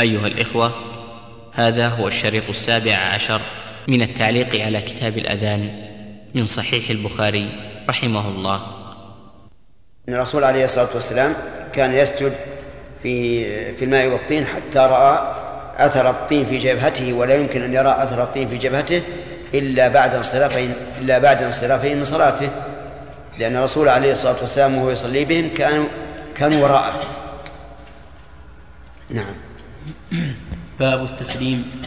أيها الإخوة، هذا هو الشريط 17 من التعليق على كتاب الأذان من صحيح البخاري رحمه الله. إن الرسول عليه الصلاة والسلام كان يسجد في الماء والطين حتى رأى أثر الطين في جبهته، ولا يمكن أن يرى أثر الطين في جبهته إلا بعد انصرافهم من صلاته، لأن الرسول عليه الصلاة والسلام وهو يصلي بهم كانوا وراءه. نعم. باب التسليم.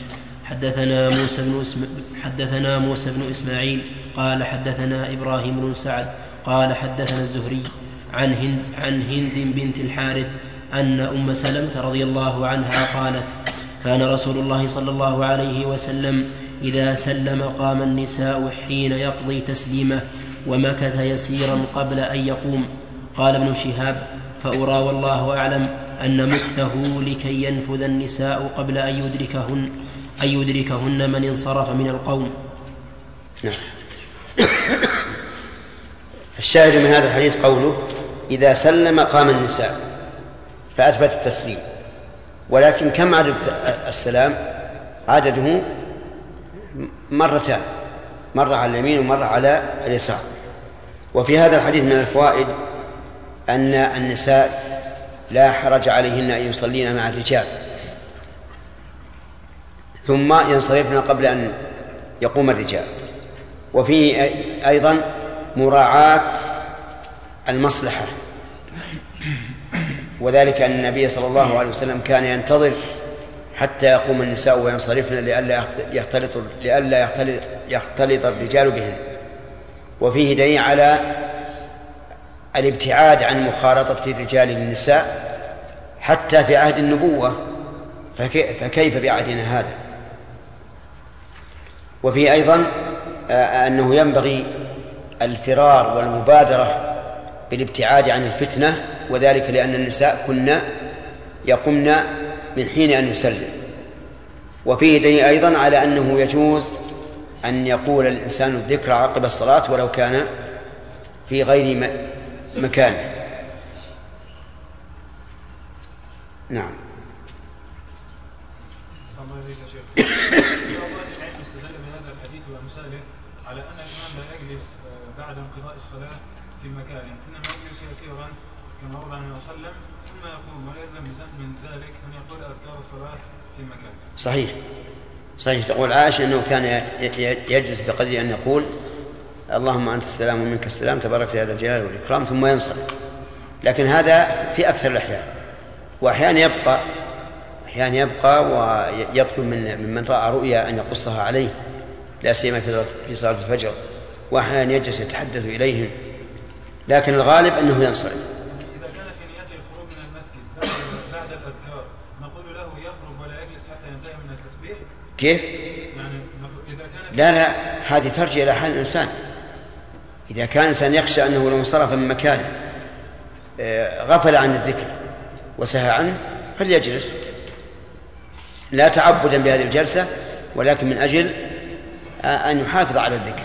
حدثنا موسى بن إسماعيل قال حدثنا إبراهيم بن سعد قال حدثنا الزهري عن هند بنت الحارث أن أم سلمة رضي الله عنها قالت: كان رسول الله صلى الله عليه وسلم إذا سلم قام النساء حين يقضي تسليمه، ومكث يسيرا قبل أن يقوم. قال ابن شهاب: فأرى والله أعلم أن مكثه لكي ينفذ النساء قبل أن يدركهن من انصرف من القوم. نعم. الشاهد من هذا الحديث قوله: إذا سلم قام النساء، فأثبت التسليم، ولكن كم عدد السلام؟ عدده مرتان، مرة على اليمين ومرة على اليسار. وفي هذا الحديث من الفوائد أن النساء لا حرج عليهن أن يصلين مع الرجال ثم ينصرفن قبل أن يقوم الرجال. وفيه أيضا مراعاة المصلحة، وذلك أن النبي صلى الله عليه وسلم كان ينتظر حتى يقوم النساء وينصرفن لئلا يختلط الرجال بهن. وفيه دليل على الابتعاد عن مخالطة الرجال للنساء حتى في عهد النبوة، فكيف بعهدنا هذا؟ وفيه أيضا أنه ينبغي الفرار والمبادرة بالابتعاد عن الفتنة، وذلك لأن النساء كن يقمن من حين أن يسلم. وفيه دليل أيضا على أنه يجوز أن يقول الإنسان الذكر عقب الصلاة ولو كان في غير مكانه. نعم. استدل بهذا الحديث وأمثاله على أن الإمام لا يجلس بعد انقضاء الصلاة في مكانه، إنما يجلس يسيرا كما وضع النبي صلى الله عليه وسلم ثم يقوم، ولا يلزم من ذلك أن يقول أذكار الصلاة في مكانه. صحيح. تقول عائشة أنه كان يجلس بقدر أن يقول: اللهم أنت السلام ومنك السلام تبارك يا ذا الجلال والإكرام، ثم ينصرف. لكن هذا في أكثر الأحيان، وأحيانا يبقى ويطلب من رأى رؤيا أن يقصها عليه، لا سيما في صلاة الفجر، وأحيانا يجلس يتحدث إليهم، لكن الغالب أنه ينصرف. إذا كان في نيته الخروج من المسجد بعد الأذكار نقول له يخرج ولا يجلس حتى ينتهي من التسبيح؟ كيف؟ يعني إذا كان لا، هذه ترجع إلى حال الإنسان. إذا كان الإنسان يخشى أنه لو انصرف من مكانه غفل عن الذكر وسهى عنه فليجلس، لا تعبدا بهذه الجلسة، ولكن من أجل أن يحافظ على الذكر.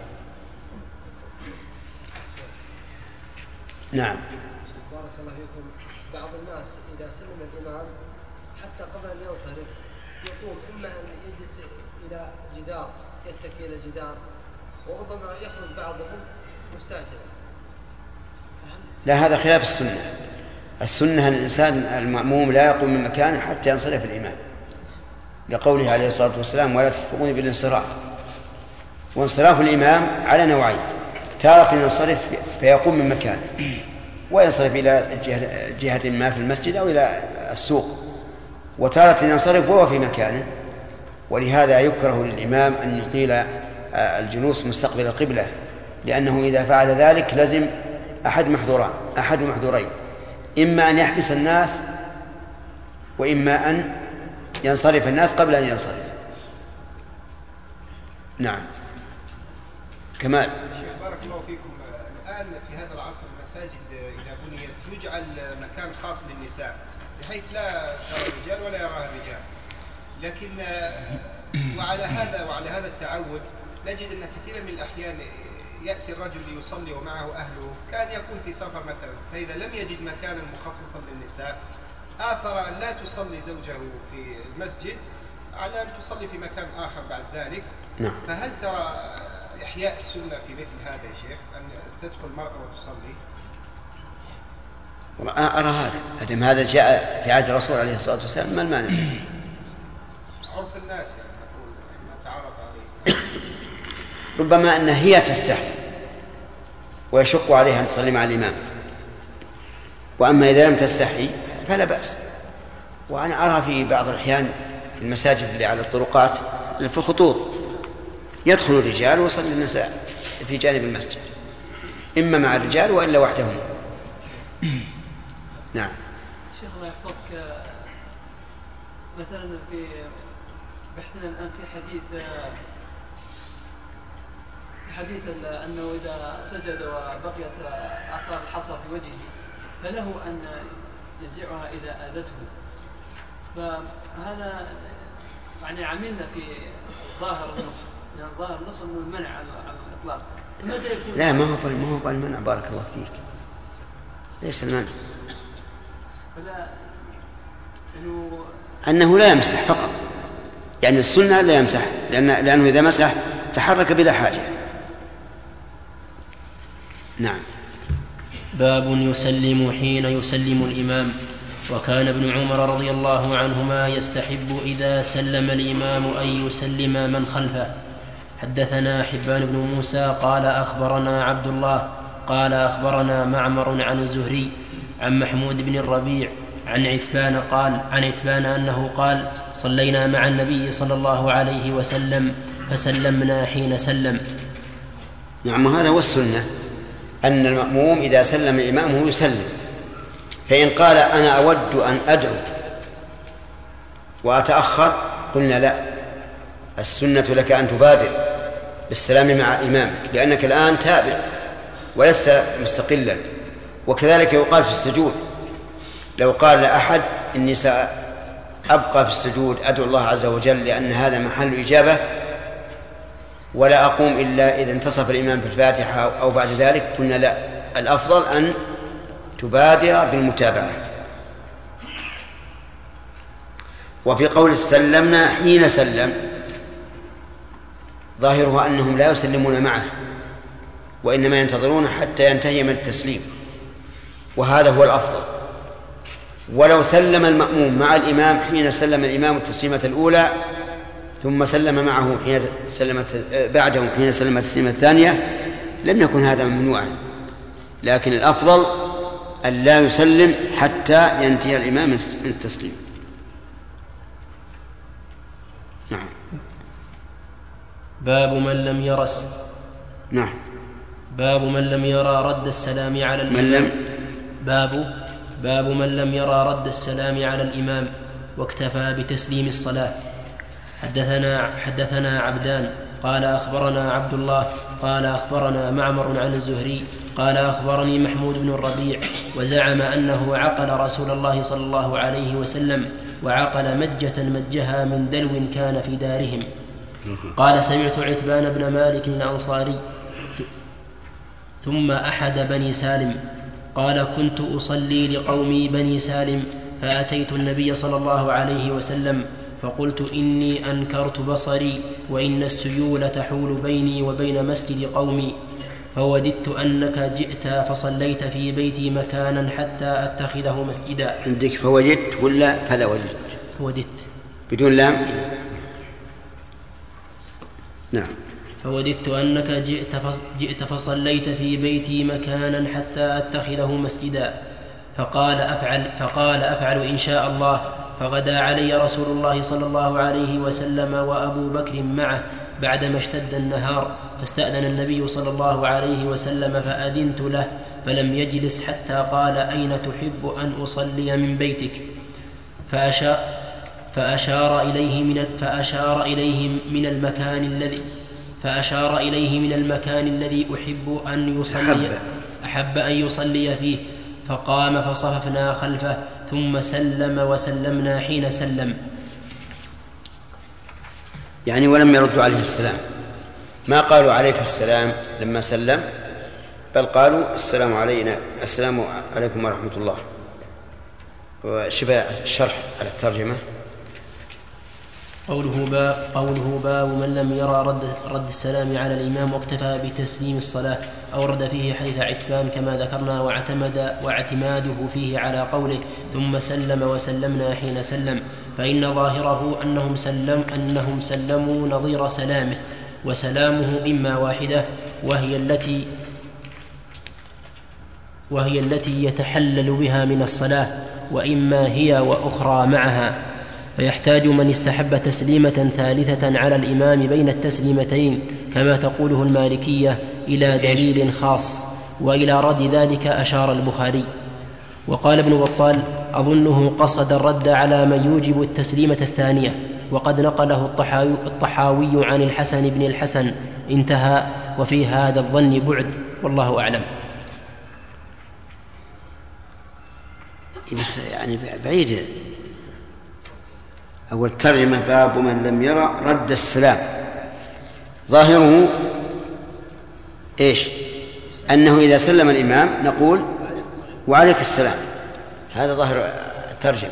نعم. بارك الله فيكم. بعض الناس إذا سلم الإمام حتى قبل أن ينصرف يقوم إما أن يجلس إلى جدار، يتكي إلى جدار، وربما يخرج بعضهم مستعجلا. لا، هذا خلاف السنة. السنة أن الإنسان المأموم لا يقوم من مكانه حتى ينصرف الإمام، لقوله عليه الصلاة والسلام: ولا تسبقوني بالانصراف. وانصراف الإمام على نوعين: تارة ينصرف فيقوم من مكانه وينصرف إلى جهة ما في المسجد أو إلى السوق، وتارة ينصرف وهو في مكانه. ولهذا يكره للإمام أن يطيل الجلوس مستقبل القبلة، لأنه إذا فعل ذلك لزم أحد محذورين: إما أن يحبس الناس، وإما أن ينصرف الناس قبل أن ينصرف. نعم. كمال. بارك الله فيكم. الآن في هذا العصر المساجد إذا بنيت يجعل مكان خاص للنساء بحيث لا ترى الرجال ولا يراها الرجال، لكن وعلى هذا التعود نجد أن كثيرا من الأحيان يأتي الرجل ليصلي ومعه أهله، كان يكون في سفر مثلا، فإذا لم يجد مكانا مخصصا للنساء آثر أن لا تصلي زوجه في المسجد على أن تصلي في مكان آخر بعد ذلك. نعم. فهل ترى إحياء السنة في مثل هذا يا شيخ، أن تدخل المرأة وتصلي؟ أرى هذا جاء في عهد الرسول عليه الصلاة والسلام، ما المانع؟ عرف الناس يعني نقول ما تعرف عليه. ربما أن هي تستحي ويشق عليها أن تصلي مع الإمام، وأما إذا لم تستحي فلا بأس. وأنا أرى في بعض الأحيان في المساجد اللي على الطرقات في الخطوط يدخل الرجال ويصلي النساء في جانب المسجد، إما مع الرجال وإلا وحدهم. نعم. شيخ الله يحفظك، مثلا في بحثنا الآن في حديث أنه إذا سجد وبقيت آثار الحصى في وجهه فله أن ينزعها إذا آذته. فهذا يعني عملنا في ظاهر النص، يعني ظاهر النص أنه المنع على الإطلاق. فماذا يكون؟ لا، ما هو المنع، بارك الله فيك، ليس المنع. فلا أنه لا يمسح فقط، يعني السنة لا يمسح، لأنه إذا مسح تحرك بلا حاجة. نعم. باب يسلم حين يسلم الإمام. وكان ابن عمر رضي الله عنهما يستحب إذا سلم الإمام أن يسلم من خلفه. حدثنا حبان بن موسى قال أخبرنا عبد الله قال أخبرنا معمر عن الزهري عن محمود بن الربيع عن عتبان أنه قال: صلينا مع النبي صلى الله عليه وسلم فسلمنا حين سلم. نعم، هذا هو السنة، أن المأموم إذا سلم إمامه يسلم. فإن قال: أنا أود أن أدعو وأتأخر، قلنا: لا، السنة لك أن تبادر بالسلام مع إمامك، لأنك الآن تابع ولست مستقلا. وكذلك يقال في السجود، لو قال لأحد: إني سأبقى في السجود أدعو الله عز وجل لأن هذا محل إجابة ولا أقوم إلا إذا انتصف الإمام في الفاتحة أو بعد ذلك، قلنا: لا، الأفضل أن تبادر بالمتابعة. وفي قول سلمنا حين سلم ظاهرها أنهم لا يسلمون معه، وإنما ينتظرون حتى ينتهي من التسليم، وهذا هو الأفضل. ولو سلم المأموم مع الإمام حين سلم الإمام التسليمة الأولى ثم سلم معه بعده حين سلم التسليمة الثانية لم يكن هذا ممنوعا، لكن الأفضل أن لا يسلم حتى ينتهي الإمام من التسليم. نعم. باب من لم يرى رد السلام على الإمام. باب من لم يرى رد السلام على الإمام واكتفى بتسليم الصلاة. حدثنا عبدان قال أخبرنا عبد الله قال أخبرنا معمر عن الزهري قال أخبرني محمود بن الربيع وزعم أنه عقل رسول الله صلى الله عليه وسلم وعقل مجة مجها من دلو كان في دارهم. قال: سمعت عتبان بن مالك الأنصاري ثم أحد بني سالم قال: كنت أصلي لقومي بني سالم فأتيت النبي صلى الله عليه وسلم فقلت: إني أنكرت بصري وإن السيول تحول بيني وبين مسجد قومي، فوددت أنك جئت فصليت في بيتي مكانا حتى أتخذه مسجدا. عندك فوجدت ولا فلا وجدت؟ فوددت بدون لام. نعم. فوددت أنك جئت فصليت في بيتي مكانا حتى أتخذه مسجدا. فقال أفعل إن شاء الله. فغدا علي رسول الله صلى الله عليه وسلم وأبو بكر معه بعدما اشتد النهار، فاستأذن النبي صلى الله عليه وسلم فأذنت له فلم يجلس حتى قال: أين تحب أن أصلي من بيتك؟ فأشار إليه من المكان الذي أحب أن يصلي فيه، فقام فصففنا خلفه ثم سلم وسلمنا حين سلم. يعني ولم يردوا عليه السلام، ما قالوا عليك السلام لما سلم، بل قالوا: السلام عليكم ورحمة الله. وشبه الشرح على الترجمة. قوله باب من لم يرى رد السلام على الإمام واكتفى بتسليم الصلاة، أورد فيه حديث عتبان كما ذكرنا، واعتماده فيه على قوله ثم سلم وسلمنا حين سلم، فإن ظاهره أنهم سلموا نظير سلامه، وسلامه إما واحدة وهي التي يتحلل بها من الصلاة، وإما هي وأخرى معها، فيحتاج من استحب تسليمة ثالثة على الإمام بين التسليمتين كما تقوله المالكية إلى دليل خاص، وإلى رد ذلك أشار البخاري. وقال ابن بطال أظنه قصد الرد على من يوجب التسليمة الثانية، وقد نقله الطحاوي عن الحسن بن الحسن انتهى، وفي هذا الظن بعد، والله أعلم. يعني بعيد. أول ترجمة باب من لم يرى رد السلام، ظاهره إيش؟ أنه إذا سلم الإمام نقول وعليك السلام، هذا ظاهر الترجمة.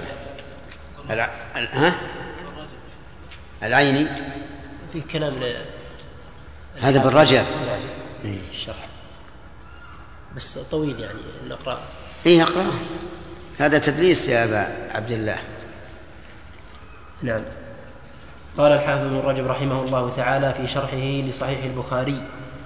العيني في كلام هذا بالرجل الشرح بس طويل، يعني نقرأ. إيه أقرأ، هذا تدريس يا أبا عبد الله. نعم. قال الحافظ ابن رجب رحمه الله تعالى في شرحه لصحيح البخاري: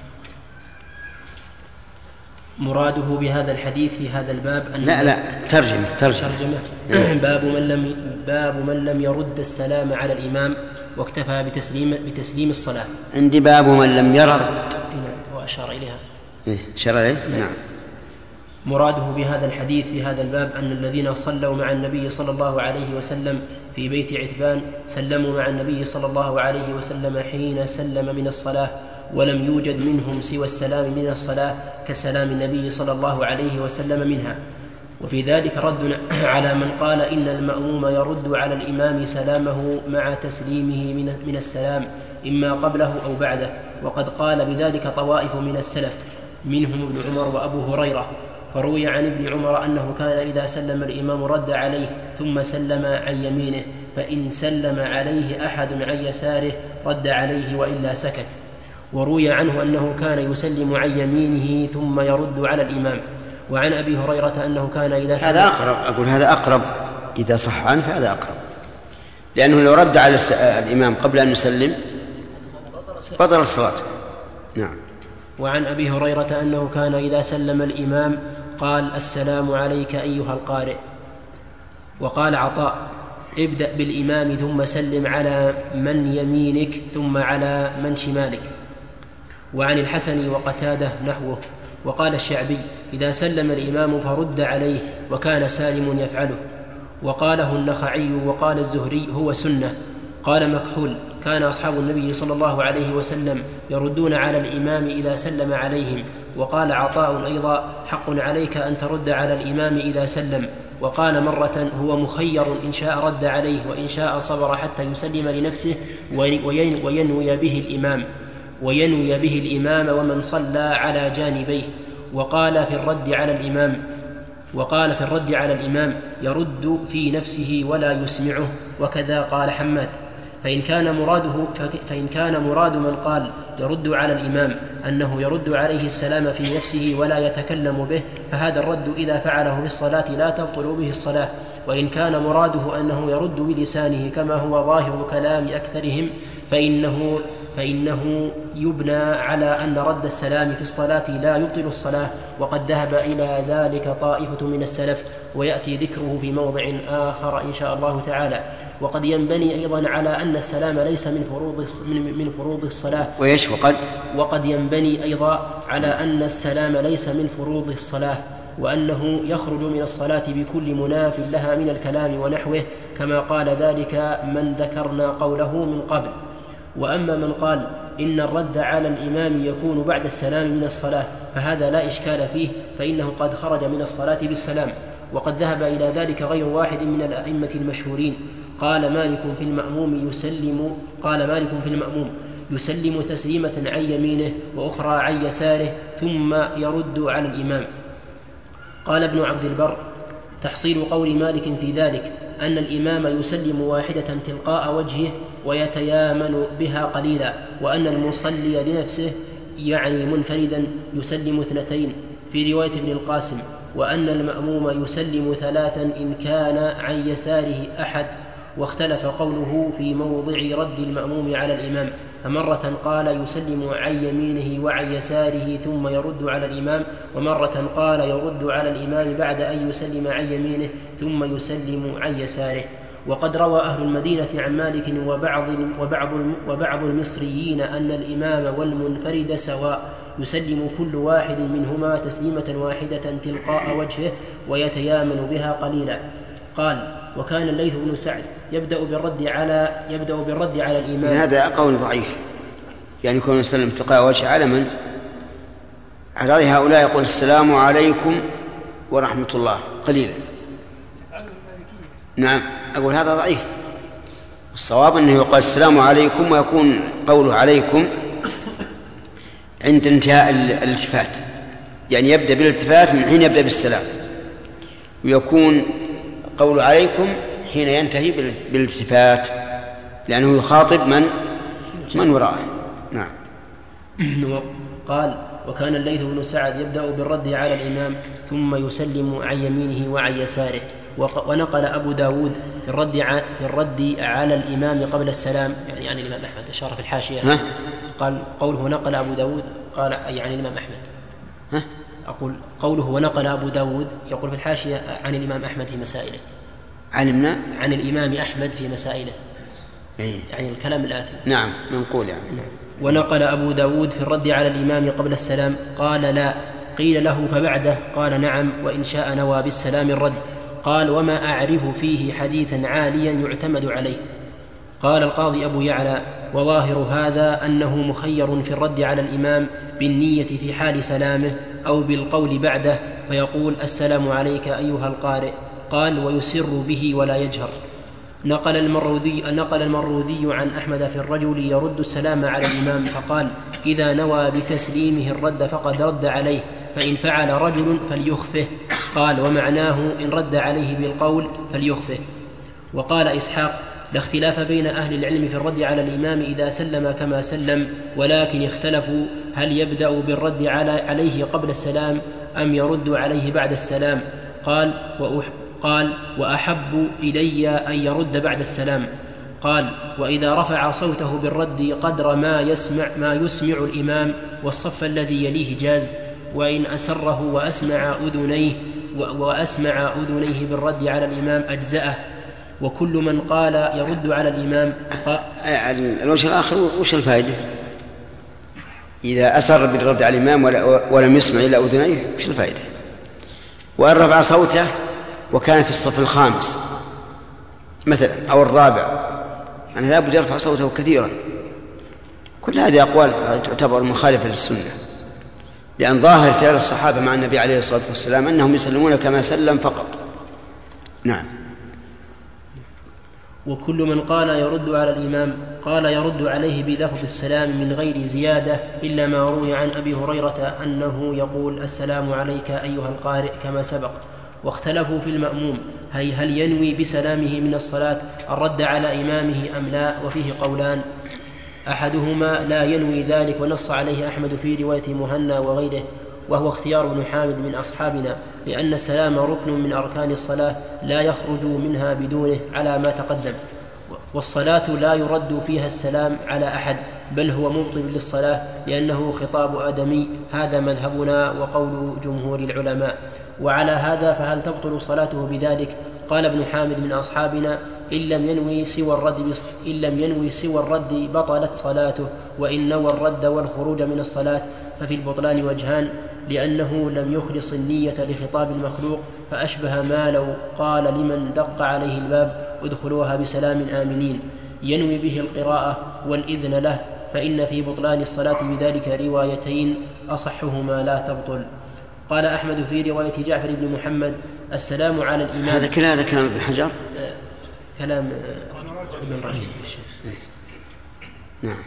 مراده بهذا الحديث في هذا الباب أن ترجمة باب من لم يرد السلام على الإمام واكتفى بتسليم الصلاة. عندي باب من لم يرد، وأشار إليها. أشار إليه. نعم. مراده بهذا الحديث في هذا الباب أن الذين صلوا مع النبي صلى الله عليه وسلم في بيت عتبان سلموا مع النبي صلى الله عليه وسلم حين سلم من الصلاة، ولم يوجد منهم سوى السلام من الصلاة كسلام النبي صلى الله عليه وسلم منها. وفي ذلك رد على من قال إن المأموم يرد على الإمام سلامه مع تسليمه من السلام إما قبله أو بعده، وقد قال بذلك طوائف من السلف منهم ابن عمر وأبو هريرة. فروي عن ابن عمر أنه كان إذا سلم الإمام رد عليه ثم سلم عن يمينه، فإن سلم عليه أحد عن يساره رد عليه وإلا سكت. وروي عنه أنه كان يسلم عن يمينه ثم يرد على الإمام. وعن أبي هريرة أنه كان إذا سلم، هذا أقرب، أقول هذا أقرب إذا صح عنه فهذا أقرب، لأنه لو رد على الإمام قبل أن يسلم بطل الصلاة. نعم. وعن أبي هريرة أنه كان إذا سلم الإمام قال السلام عليك أيها القارئ. وقال عطاء ابدأ بالإمام ثم سلم على من يمينك ثم على من شمالك. وعن الحسن وقتاده نحوه. وقال الشعبي إذا سلم الإمام فرد عليه وكان سالم يفعله. وقاله النخعي وقال الزهري هو سنة. قال مكحول كان أصحاب النبي صلى الله عليه وسلم يردون على الإمام إذا سلم عليهم. وقال عطاء أيضا حق عليك أن ترد على الإمام إذا سلم. وقال مرة هو مخير إن شاء رد عليه وإن شاء صبر حتى يسلم لنفسه وينوي به الإمام ومن صلى على جانبيه. وقال في الرد على الإمام يرد في نفسه ولا يسمعه. وكذا قال حماد. فإن كان مراد من قال يرد على الإمام أنه يرد عليه السلام في نفسه ولا يتكلم به، فهذا الرد إذا فعله في الصلاة لا تبطل به الصلاة. وإن كان مراده أنه يرد بلسانه كما هو ظاهر كلام أكثرهم فإنه يبنى على أن رد السلام في الصلاة لا يبطل الصلاة، وقد ذهب إلى ذلك طائفة من السلف، ويأتي ذكره في موضع آخر إن شاء الله تعالى. وقد ينبني أيضا على أن السلام ليس من فروض الصلاة. وقد ينبني أيضا على أن السلام ليس من فروض الصلاة، وأنه يخرج من الصلاة بكل مناف لها من الكلام ونحوه، كما قال ذلك من ذكرنا قوله من قبل. وأما من قال إن الرد على الإمام يكون بعد السلام من الصلاة فهذا لا إشكال فيه، فإنه قد خرج من الصلاة بالسلام. وقد ذهب إلى ذلك غير واحد من الأئمة المشهورين. قال مالك في المأموم يسلم تسليمة عن يمينه وأخرى عن يساره ثم يرد على الإمام. قال ابن عبد البر تحصيل قول مالك في ذلك أن الإمام يسلم واحدة تلقاء وجهه ويتيامن بها قليلا، وأن المصلي لنفسه يعني منفردا يسلم 2 في رواية ابن القاسم، وأن المأموم يسلم 3 إن كان عن يساره أحد. واختلف قوله في موضع رد المأموم على الإمام، فمرة قال يسلم عن يمينه وعن يساره ثم يرد على الإمام، ومرة قال يرد على الإمام بعد أن يسلم عن يمينه ثم يسلم عن يساره. وقد روى أهل المدينة عن مالك وبعض المصريين أن الإمام والمنفرد سواء، يسلم كل واحد منهما تسليمة واحدة تلقاء وجهه ويتيامن بها قليلا. قال: وكان الليث بن سعد يبدأ بالرد على الإمام. هذا قول ضعيف، يعني يكون يسلم تلقاء وجهه على من؟ على هؤلاء يقول السلام عليكم ورحمة الله قليلا. نعم، أقول هذا ضعيف. الصواب أنه يقال السلام عليكم، ويكون قوله عليكم عند انتهاء الالتفات، يعني يبدأ بالالتفات من حين يبدأ بالسلام، ويكون قوله عليكم حين ينتهي بالالتفات، لأنه يخاطب من وراءه. نعم. قال: وكان الليث بن سعد يبدأ بالرد على الإمام ثم يسلم عن يمينه وعن يساره. ونقل أبو داود في الرد على الإمام قبل السلام، يعني الإمام أحمد، أشار في الحاشية. قال قوله نقل أبو داود، قال يعني الإمام أحمد. أقول قوله ونقل أبو داود يقول في الحاشية عن الإمام أحمد في مسائله، عن الإمام أحمد في مسائله، يعني الكلام الآتي. نعم، منقول يعني. ونقل أبو داود في الرد على الإمام قبل السلام قال: لا. قيل له: فبعده؟ قال: نعم، وإن شاء نوى بالسلام الرد. قال: وما أعرف فيه حديثا عاليا يعتمد عليه. قال القاضي أبو يعلى: وظاهر هذا أنه مخير في الرد على الإمام بالنية في حال سلامه أو بالقول بعده، فيقول: السلام عليك أيها القارئ. قال: ويسر به ولا يجهر. نقل المروذي عن أحمد في الرجل يرد السلام على الإمام، فقال: إذا نوى بتسليمه الرد فقد رد عليه، فإن فعل رجل فليخفه. قال: ومعناه إن رد عليه بالقول فليخفه. وقال إسحاق: لا اختلاف بين أهل العلم في الرد على الإمام إذا سلم كما سلم، ولكن اختلفوا هل يبدأ بالرد عليه قبل السلام أم يرد عليه بعد السلام. قال: وأحب إلي أن يرد بعد السلام. قال: وإذا رفع صوته بالرد قدر ما يسمع الإمام والصف الذي يليه جاز، وإن أسره وأسمع أذنيه بالرد على الإمام أجزأه. وكل من قال يرد على الإمام الوجه الآخر وش الفائدة؟ إذا أسر بالرد على الإمام ولم يسمع إلا أذنيه وش الفائدة؟ وإن رفع صوته وكان في الصف الخامس مثلا أو الرابع، أنا لا بد يرفع صوته كثيرا. كل هذه أقوال تعتبر مخالفة للسنة، لأن ظاهر فعل الصحابة مع النبي عليه الصلاة والسلام أنهم يسلمون كما سلم فقط. نعم. وكل من قال يرد على الإمام قال يرد عليه بلفظ السلام من غير زيادة، إلا ما روي عن أبي هريرة أنه يقول: السلام عليك أيها القارئ كما سبق. واختلفوا في المأموم هل ينوي بسلامه من الصلاة الرد على إمامه أم لا، وفيه قولان: أحدهما لا ينوي ذلك، ونص عليه أحمد في رواية مهنا وغيره، وهو اختيار ابن حامد من أصحابنا، لأن السلام ركن من أركان الصلاة لا يخرج منها بدونه على ما تقدم، والصلاة لا يرد فيها السلام على أحد، بل هو مبطل للصلاة لأنه خطاب آدمي. هذا مذهبنا وقول جمهور العلماء. وعلى هذا فهل تبطل صلاته بذلك؟ قال ابن حامد من أصحابنا: إن لم ينوي سوى الرد بطلت صلاته، وإن نوى الرد والخروج من الصلاة ففي البطلان وجهان، لأنه لم يخلص النية لخطاب المخلوق، فأشبه ما لو قال لمن دق عليه الباب: ادخلوها بسلام آمنين، ينوي به القراءة والإذن له، فإن في بطلان الصلاة بذلك روايتين أصحهما لا تبطل. قال أحمد في رواية جعفر بن محمد: السلام على الإمام. هذا كلام ابن حجر، كلام ابن رجب. نعم.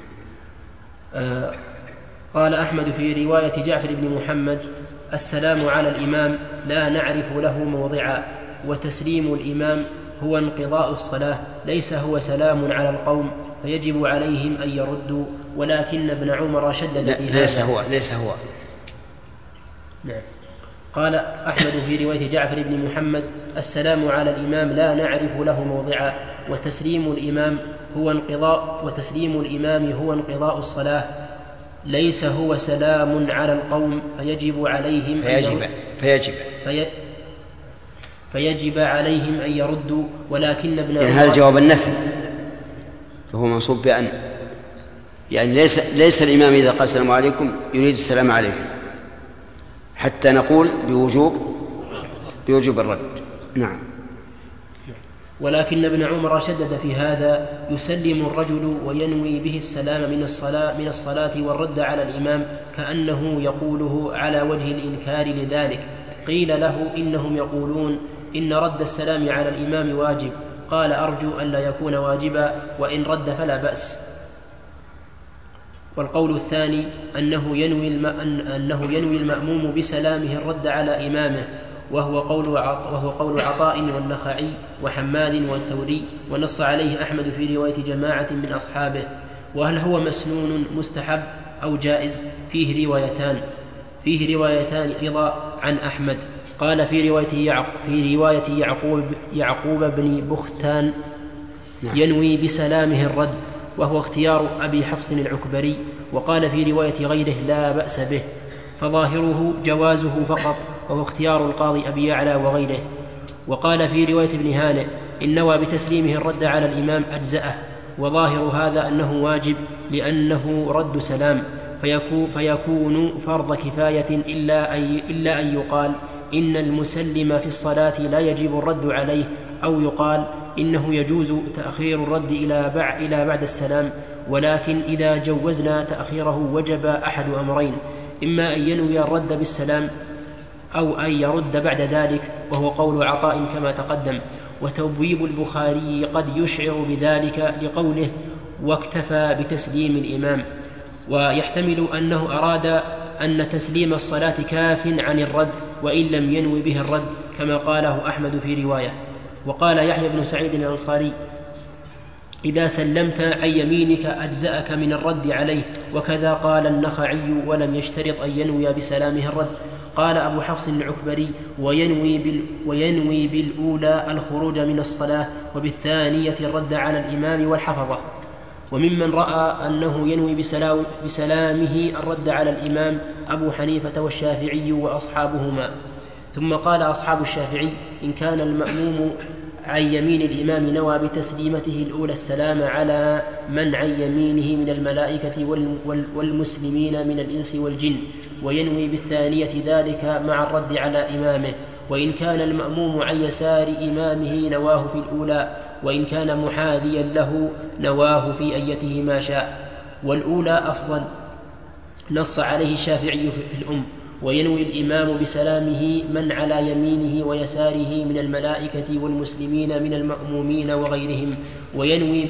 قال أحمد في رواية جعفر بن محمد: السلام على الإمام لا نعرف له موضعا، وتسليم الإمام هو انقضاء الصلاة ليس هو سلام على القوم فيجب عليهم أن يردوا، ولكن ابن عمر شدد في هذا. ليس هو. نعم. قال أحمد في رواية جعفر بن محمد: السلام على الإمام لا نعرف له موضعا، وتسليم الإمام هو انقضاء الصلاة ليس هو سلام على القوم فيجب عليهم فيجب عليهم أن يردوا، ولكن ابن عمر هذا جواب النفي فهو منصوب بأن، يعني ليس الإمام إذا قال السلام عليكم يريد السلام عليكم حتى نقول بوجوب الرد. نعم. ولكن ابن عمر شدد في هذا: يسلم الرجل وينوي به السلام من الصلاة والرد على الإمام كأنه يقوله على وجه الإنكار لذلك. قيل له: إنهم يقولون إن رد السلام على الإمام واجب. قال: أرجو أن لا يكون واجبا، وإن رد فلا بأس. والقول الثاني أنه ينوي المأموم بسلامه الرد على إمامه، وهو قول عطاء والنخعي وحماد والثوري، ونص عليه أحمد في رواية جماعة من أصحابه. وهل هو مسنون مستحب أو جائز؟ فيه روايتان أيضا عن أحمد. قال في رواية يعقوب بن بختان: ينوي بسلامه الرد، وهو اختيار أبي حفص العكبري. وقال في رواية غيره: لا بأس به، فظاهره جوازه فقط، وهو اختيار القاضي أبي يعلى وغيره. وقال في رواية ابن هانئ: إن نوى بتسليمه الرد على الإمام أجزأه، وظاهر هذا أنه واجب لأنه رد سلام، فيكون فرض كفاية إلا أن يقال إن المسلم في الصلاة لا يجب الرد عليه، أو يقال إنه يجوز تأخير الرد إلى بعد السلام. ولكن إذا جوزنا تأخيره وجب أحد أمرين: إما أن ينوي الرد بالسلام، أو أن يرد بعد ذلك، وهو قول عطاء كما تقدم. وتبويب البخاري قد يشعر بذلك لقوله: واكتفى بتسليم الإمام، ويحتمل أنه أراد أن تسليم الصلاة كاف عن الرد وإن لم ينوي به الرد، كما قاله أحمد في رواية. وقال يحيى بن سعيد الأنصاري: إذا سلمت عن يمينك أجزأك من الرد عليه. وكذا قال النخعي: ولم يشترط أن ينوي بسلامه الرد. قال أبو حفص العكبري: وينوي بالأولى الخروج من الصلاة، وبالثانية الرد على الإمام والحفظة. وممن رأى أنه ينوي بسلامه الرد على الإمام أبو حنيفة والشافعي وأصحابهما. ثم قال أصحاب الشافعي: إن كان المأموم عن يمين الإمام نوى بتسليمته الأولى السلام على من عن يمينه من الملائكة والمسلمين من الإنس والجن، وينوي بالثانية ذلك مع الرد على إمامه. وإن كان المأموم عن يسار إمامه نواه في الأولى، وإن كان محاذيا له نواه في أيته ما شاء، والأولى أفضل. نص عليه الشافعي في الأم: وينوي الإمام بسلامه من على يمينه ويساره من الملائكة والمسلمين من المأمومين وغيرهم، وينوي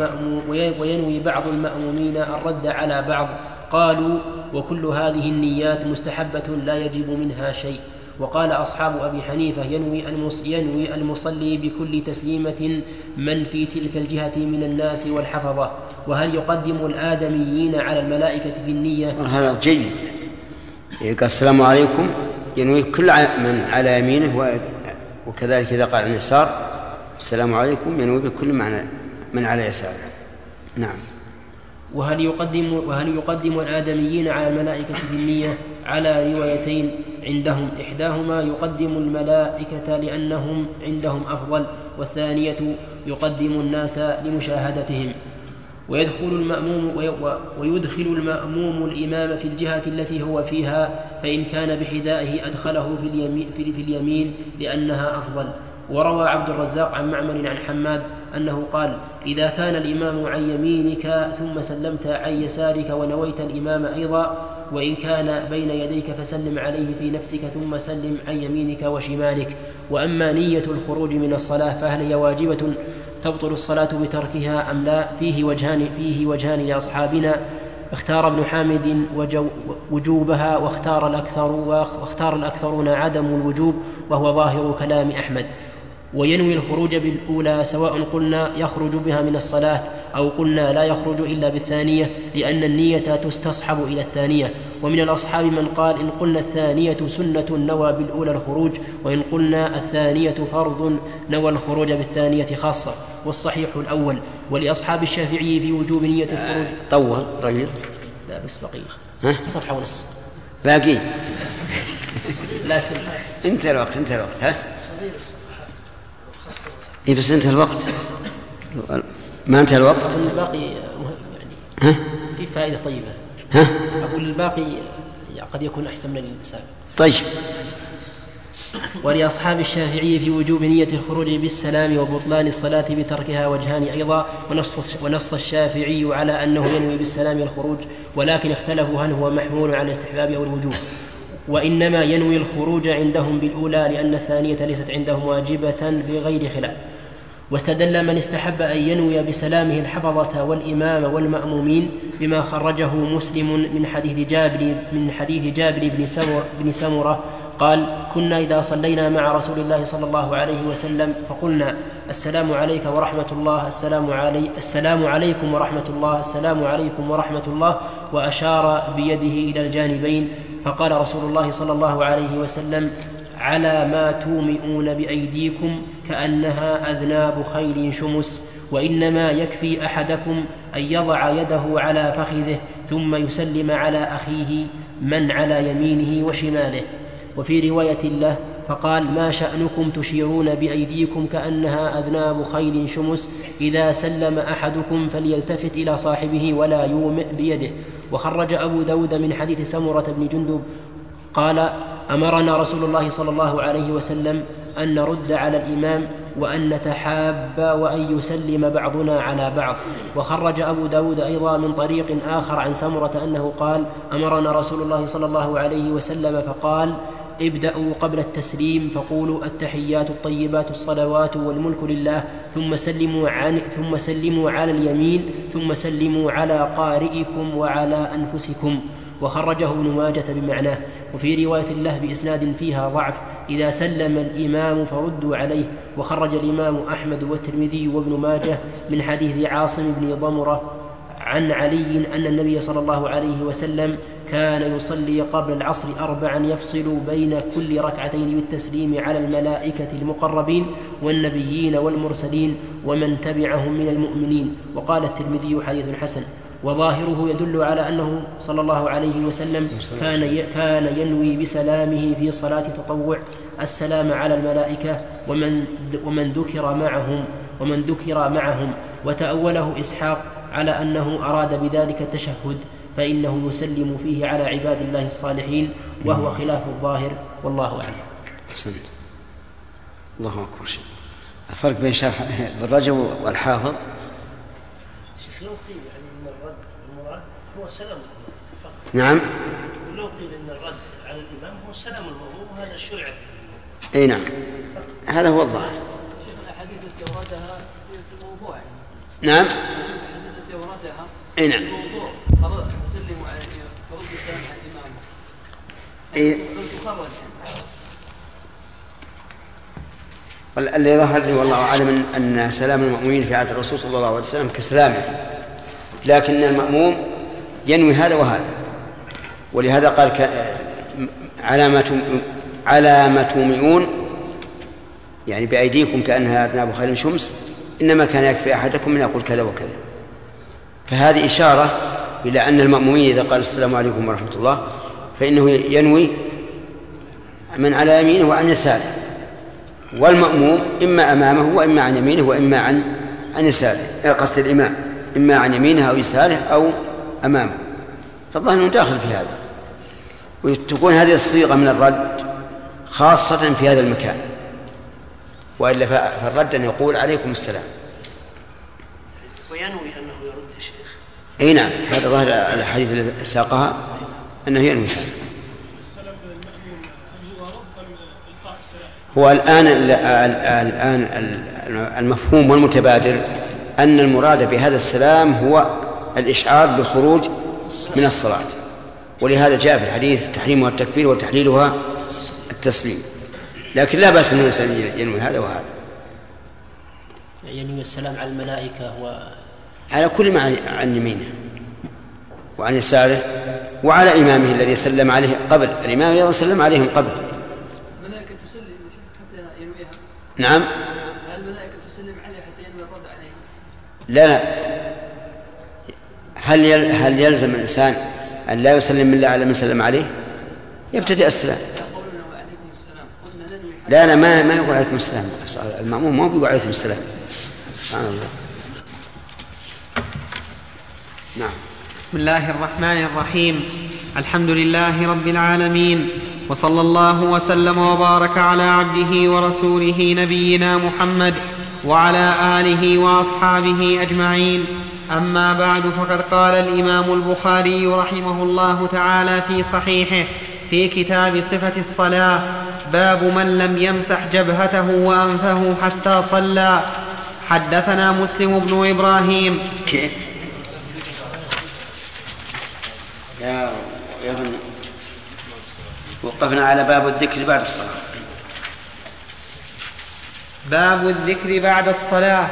بعض المأمومين الرد على بعض. قالوا: وكل هذه النيات مستحبة لا يجب منها شيء. وقال أصحاب أبي حنيفة: ينوي المصلي بكل تسليمة من في تلك الجهة من الناس والحفظة. وهل يقدم الآدميين على الملائكة في النية؟ هذا جيد. قال السلام عليكم ينوي كل من على يمينه، وكذلك إذا قال عن يسار السلام عليكم ينوي بكل من على يساره. نعم. وهل يقدم الآدميين على الملائكة في النية؟ على روايتين عندهم: إحداهما يقدم الملائكة لأنهم عندهم أفضل، والثانية يقدم الناس لمشاهدتهم. ويدخل المأموم الإمام في الجهة التي هو فيها، فإن كان بحذائه أدخله في اليمين لأنها أفضل. وروى عبد الرزاق عن معمر عن حماد أنه قال: إذا كان الإمام عن يمينك ثم سلمت عن يسارك ونويت الإمام أيضا، وإن كان بين يديك فسلم عليه في نفسك ثم سلم عن يمينك وشمالك. وأما نية الخروج من الصلاة فهل هي واجبة تبطل الصلاة بتركها أم لا؟ فيه وجهان لأصحابنا: اختار ابن حامد وجوبها، واختار الأكثرون عدم الوجوب، وهو ظاهر كلام أحمد. وينوي الخروج بالأولى سواء قلنا يخرج بها من الصلاة أو قلنا لا يخرج إلا بالثانية، لأن النية تستصحب إلى الثانية. ومن الأصحاب من قال إن قلنا الثانية سنة نوى بالأولى الخروج، وإن قلنا الثانية فرض نوى الخروج بالثانية خاصة، والصحيح الأول. ولأصحاب الشافعي في وجوب نية الخروج. طول رجل. لا بس بقية صفحة ونص باقي. لكن انتهى الوقت ها؟ إيه بس انتهى الوقت، ما انتهى الوقت. الباقي ها؟ في فائدة طيبة. ها؟ أقول الباقي قد يكون أحسن من الإنسان. طيب. ولأصحاب الشافعي في وجوب نية الخروج بالسلام وبطلان الصلاة بتركها وجهان أيضا، ونص الشافعي على أنه ينوي بالسلام الخروج، ولكن اختلفوا هل هو محمول على الاستحباب أو الوجوب، وإنما ينوي الخروج عندهم بالأولى لأن الثانية ليست عندهم واجبة بغير خلاف. واستدل من استحب أن ينوي بسلامه الحفظة والإمام والمأمومين بما خرجه مسلم من حديث جابر بن سمرة قال: كنا إذا صلينا مع رسول الله صلى الله عليه وسلم فقلنا: السلام عليك ورحمة الله، السلام عليكم ورحمة الله، السلام عليكم ورحمة الله، وأشار بيده إلى الجانبين، فقال رسول الله صلى الله عليه وسلم: على ما تومئون بأيديكم كأنها أذناب خيل شمس، وإنما يكفي أحدكم أن يضع يده على فخذه ثم يسلم على أخيه من على يمينه وشماله. وفي رواية له فقال: ما شأنكم تشيرون بأيديكم كأنها أذناب خيل شمس، إذا سلم أحدكم فليلتفت إلى صاحبه ولا يومئ بيده. وخرج أبو داود من حديث سمرة بن جندب قال: أمرنا رسول الله صلى الله عليه وسلم أن نرد على الإمام وأن نتحاب وأن يسلم بعضنا على بعض. وخرج أبو داود أيضا من طريق آخر عن سمرة أنه قال: أمرنا رسول الله صلى الله عليه وسلم فقال: ابدأوا قبل التسليم فقولوا التحيات الطيبات الصلوات والملك لله، ثم سلموا على اليمين، ثم سلموا على قارئكم وعلى أنفسكم. وخرجه ابن ماجة بمعناه. وفي رواية له بإسناد فيها ضعف: إذا سلم الإمام فردوا عليه. وخرج الإمام أحمد والترمذي وابن ماجة من حديث عاصم بن ضمرة عن علي أن النبي صلى الله عليه وسلم كان يصلي قبل العصر 4 يفصل بين كل ركعتين بالتسليم على الملائكة المقربين والنبيين والمرسلين ومن تبعهم من المؤمنين. وقال الترمذي: حديث حسن. وظاهره يدل على أنه صلى الله عليه وسلم كان ينوي بسلامه في صلاة تطوع السلام على الملائكة ومن ذكر معهم. وتأوله إسحاق على أنه أراد بذلك التشهد، فإنه يسلم فيه على عباد الله الصالحين، وهو خلاف الظاهر، والله أعلم. أحسن. الله أكبر. شيء الفرق بين شرح الرجل والحافظ. شيخ لو قيل يعني أن المراد هو سلام فقط. نعم. ولو قيل أن الرد على الإمام هو سلام المأموم، وهذا شرع. أي نعم، هذا هو الظاهر. شيخ الأحاديث التي وردها في الموضوع. نعم. الأحاديث التي وردها. أي نعم. الموضوع سلموا على فرد السلام على الإمام. إيه. تخرج. اللي ظهر لي والله أعلم أن سلام المأمومين في عهد الرسول صلى الله عليه وسلم كسلامه، لكن المأموم ينوي هذا وهذا، ولهذا قال علامة تومئون يعني بأيديكم كأنها أذناب خيل شمس، إنما كان يكفي أحدكم من يقول كذا وكذا. فهذه إشارة إلى أن المأمومين إذا قال السلام عليكم ورحمة الله فإنه ينوي من على يمينه وعن يساره، والمأموم إما أمامه وإما عن يمينه وإما عن يساره، قصد الإمام إما عن يمينه أو يساره أو أمامه، فالظاهر أنه داخل في هذا. وتكون هذه الصيغة من الرد خاصة في هذا المكان، وإلا فالرد أن يقول عليكم السلام. وينوي أنه يرد يا شيخ. أي نعم، هذا ظاهر الحديث الذي ساقها أنه ينوي هذا. هو الآن المفهوم والمتبادر أن المراد بهذا السلام هو الإشعار بالخروج من الصلاة، ولهذا جاء في الحديث تحريمها التكبير وتحليلها التسليم، لكن لا بأس أن الإنسان ينوي هذا وهذا. يعني السلام على الملائكة على كل ما عن يمينه وعن يساره وعلى إمامه الذي سلم عليه قبل. الإمام أيضا سلم عليهم قبل. الملائكة تسلم حتى ينويها. نعم. الملائكة تسلم عليه حتى ينوي الرد عليه. لا. هل يلزم الإنسان أن لا يسلم إلا على من سلم عليه؟ يبتدئ السلام. لا ما يقول عليكم السلام. المأموم ما بيقول عليكم السلام. سبحان الله. نعم. بسم الله الرحمن الرحيم. الحمد لله رب العالمين، وصلى الله وسلم وبارك على عبده ورسوله نبينا محمد وعلى آله وأصحابه أجمعين. أما بعد، فقد قال الإمام البخاري رحمه الله تعالى في صحيحه في كتاب صفة الصلاة: باب من لم يمسح جبهته وأنفه حتى صلى. حدثنا مسلم بن إبراهيم. كيف؟ يا وقفنا على باب الذكر بعد الصلاة. باب الذكر بعد الصلاة.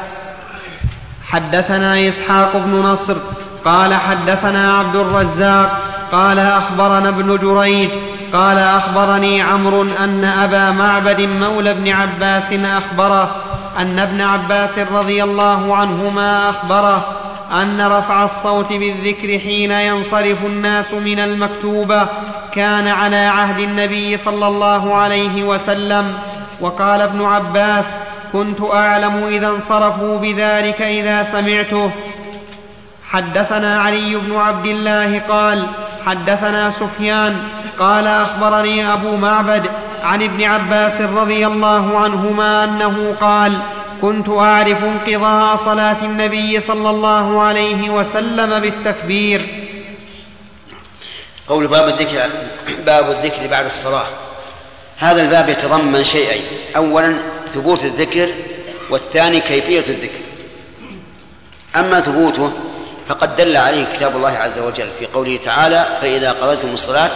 حدثنا إسحاق بن نصر قال حدثنا عبد الرزاق قال أخبرنا ابن جريج قال أخبرني عمرو أن أبا معبد مولى ابن عباس أخبره أن ابن عباس رضي الله عنهما أخبره أن رفع الصوت بالذكر حين ينصرف الناس من المكتوبة كان على عهد النبي صلى الله عليه وسلم. وقال ابن عباس: كنت أعلم إذا انصرفوا بذلك إذا سمعته. حدثنا علي بن عبد الله قال حدثنا سفيان قال أخبرني أبو معبد عن ابن عباس رضي الله عنهما أنه قال: كنت أعرف انقضاء صلاة النبي صلى الله عليه وسلم بالتكبير. قول باب الذكر بعد الصلاة. هذا الباب يتضمن شيئين: أولا ثبوت الذكر، والثاني كيفية الذكر. أما ثبوته فقد دل عليه كتاب الله عز وجل في قوله تعالى: فإذا قضيتم الصلاة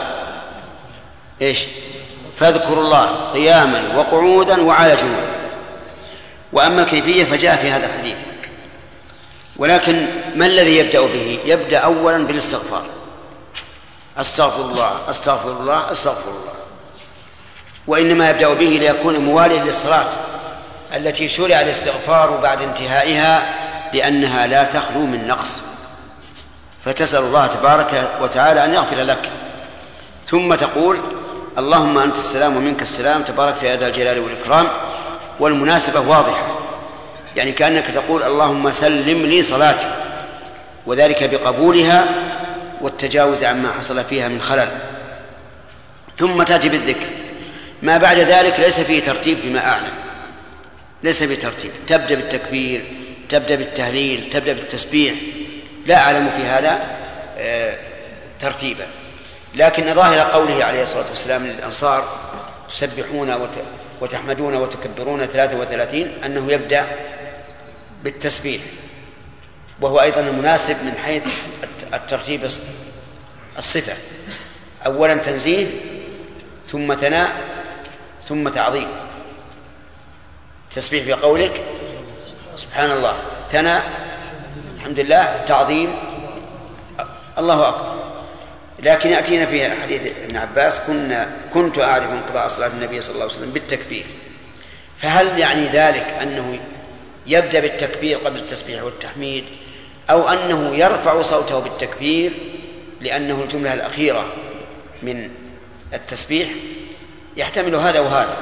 فاذكروا الله قياما وقعودا وعلى جنوب. وأما الكيفية فجاء في هذا الحديث. ولكن ما الذي يبدأ به؟ يبدأ أولا بالاستغفار: أستغفر الله أستغفر الله أستغفر الله. وإنما يبدأ به ليكون مواليا للصلاة التي شرع الاستغفار بعد انتهائها، لأنها لا تخلو من نقص، فتسأل الله تبارك وتعالى أن يغفر لك، ثم تقول: اللهم أنت السلام ومنك السلام تبارك يا ذا الجلال والإكرام. والمناسبة واضحة، يعني كأنك تقول: اللهم سلم لي صلاتي، وذلك بقبولها والتجاوز عما حصل فيها من خلل. ثم تأتي بالذكر. ما بعد ذلك ليس فيه ترتيب فيما أعلم، ليس فيه ترتيب. تبدأ بالتكبير، تبدأ بالتهليل، تبدأ بالتسبيح، لا أعلم في هذا ترتيبا. لكن ظاهر قوله عليه الصلاة والسلام للأنصار: تسبحون وتحمدون وتكبرون 33، أنه يبدأ بالتسبيح، وهو أيضا المناسب من حيث الترتيب الصفة: أولا تنزيه، ثم ثناء، ثم تعظيم. تسبيح في قولك سبحان الله، ثناء الحمد لله، تعظيم الله أكبر. لكن يأتينا في حديث ابن عباس: كنت أعرف انقضاء صلاة النبي صلى الله عليه وسلم بالتكبير. فهل يعني ذلك أنه يبدأ بالتكبير قبل التسبيح والتحميد، أو أنه يرفع صوته بالتكبير لأنه الجملة الأخيرة من التسبيح؟ يحتمل هذا وهذا.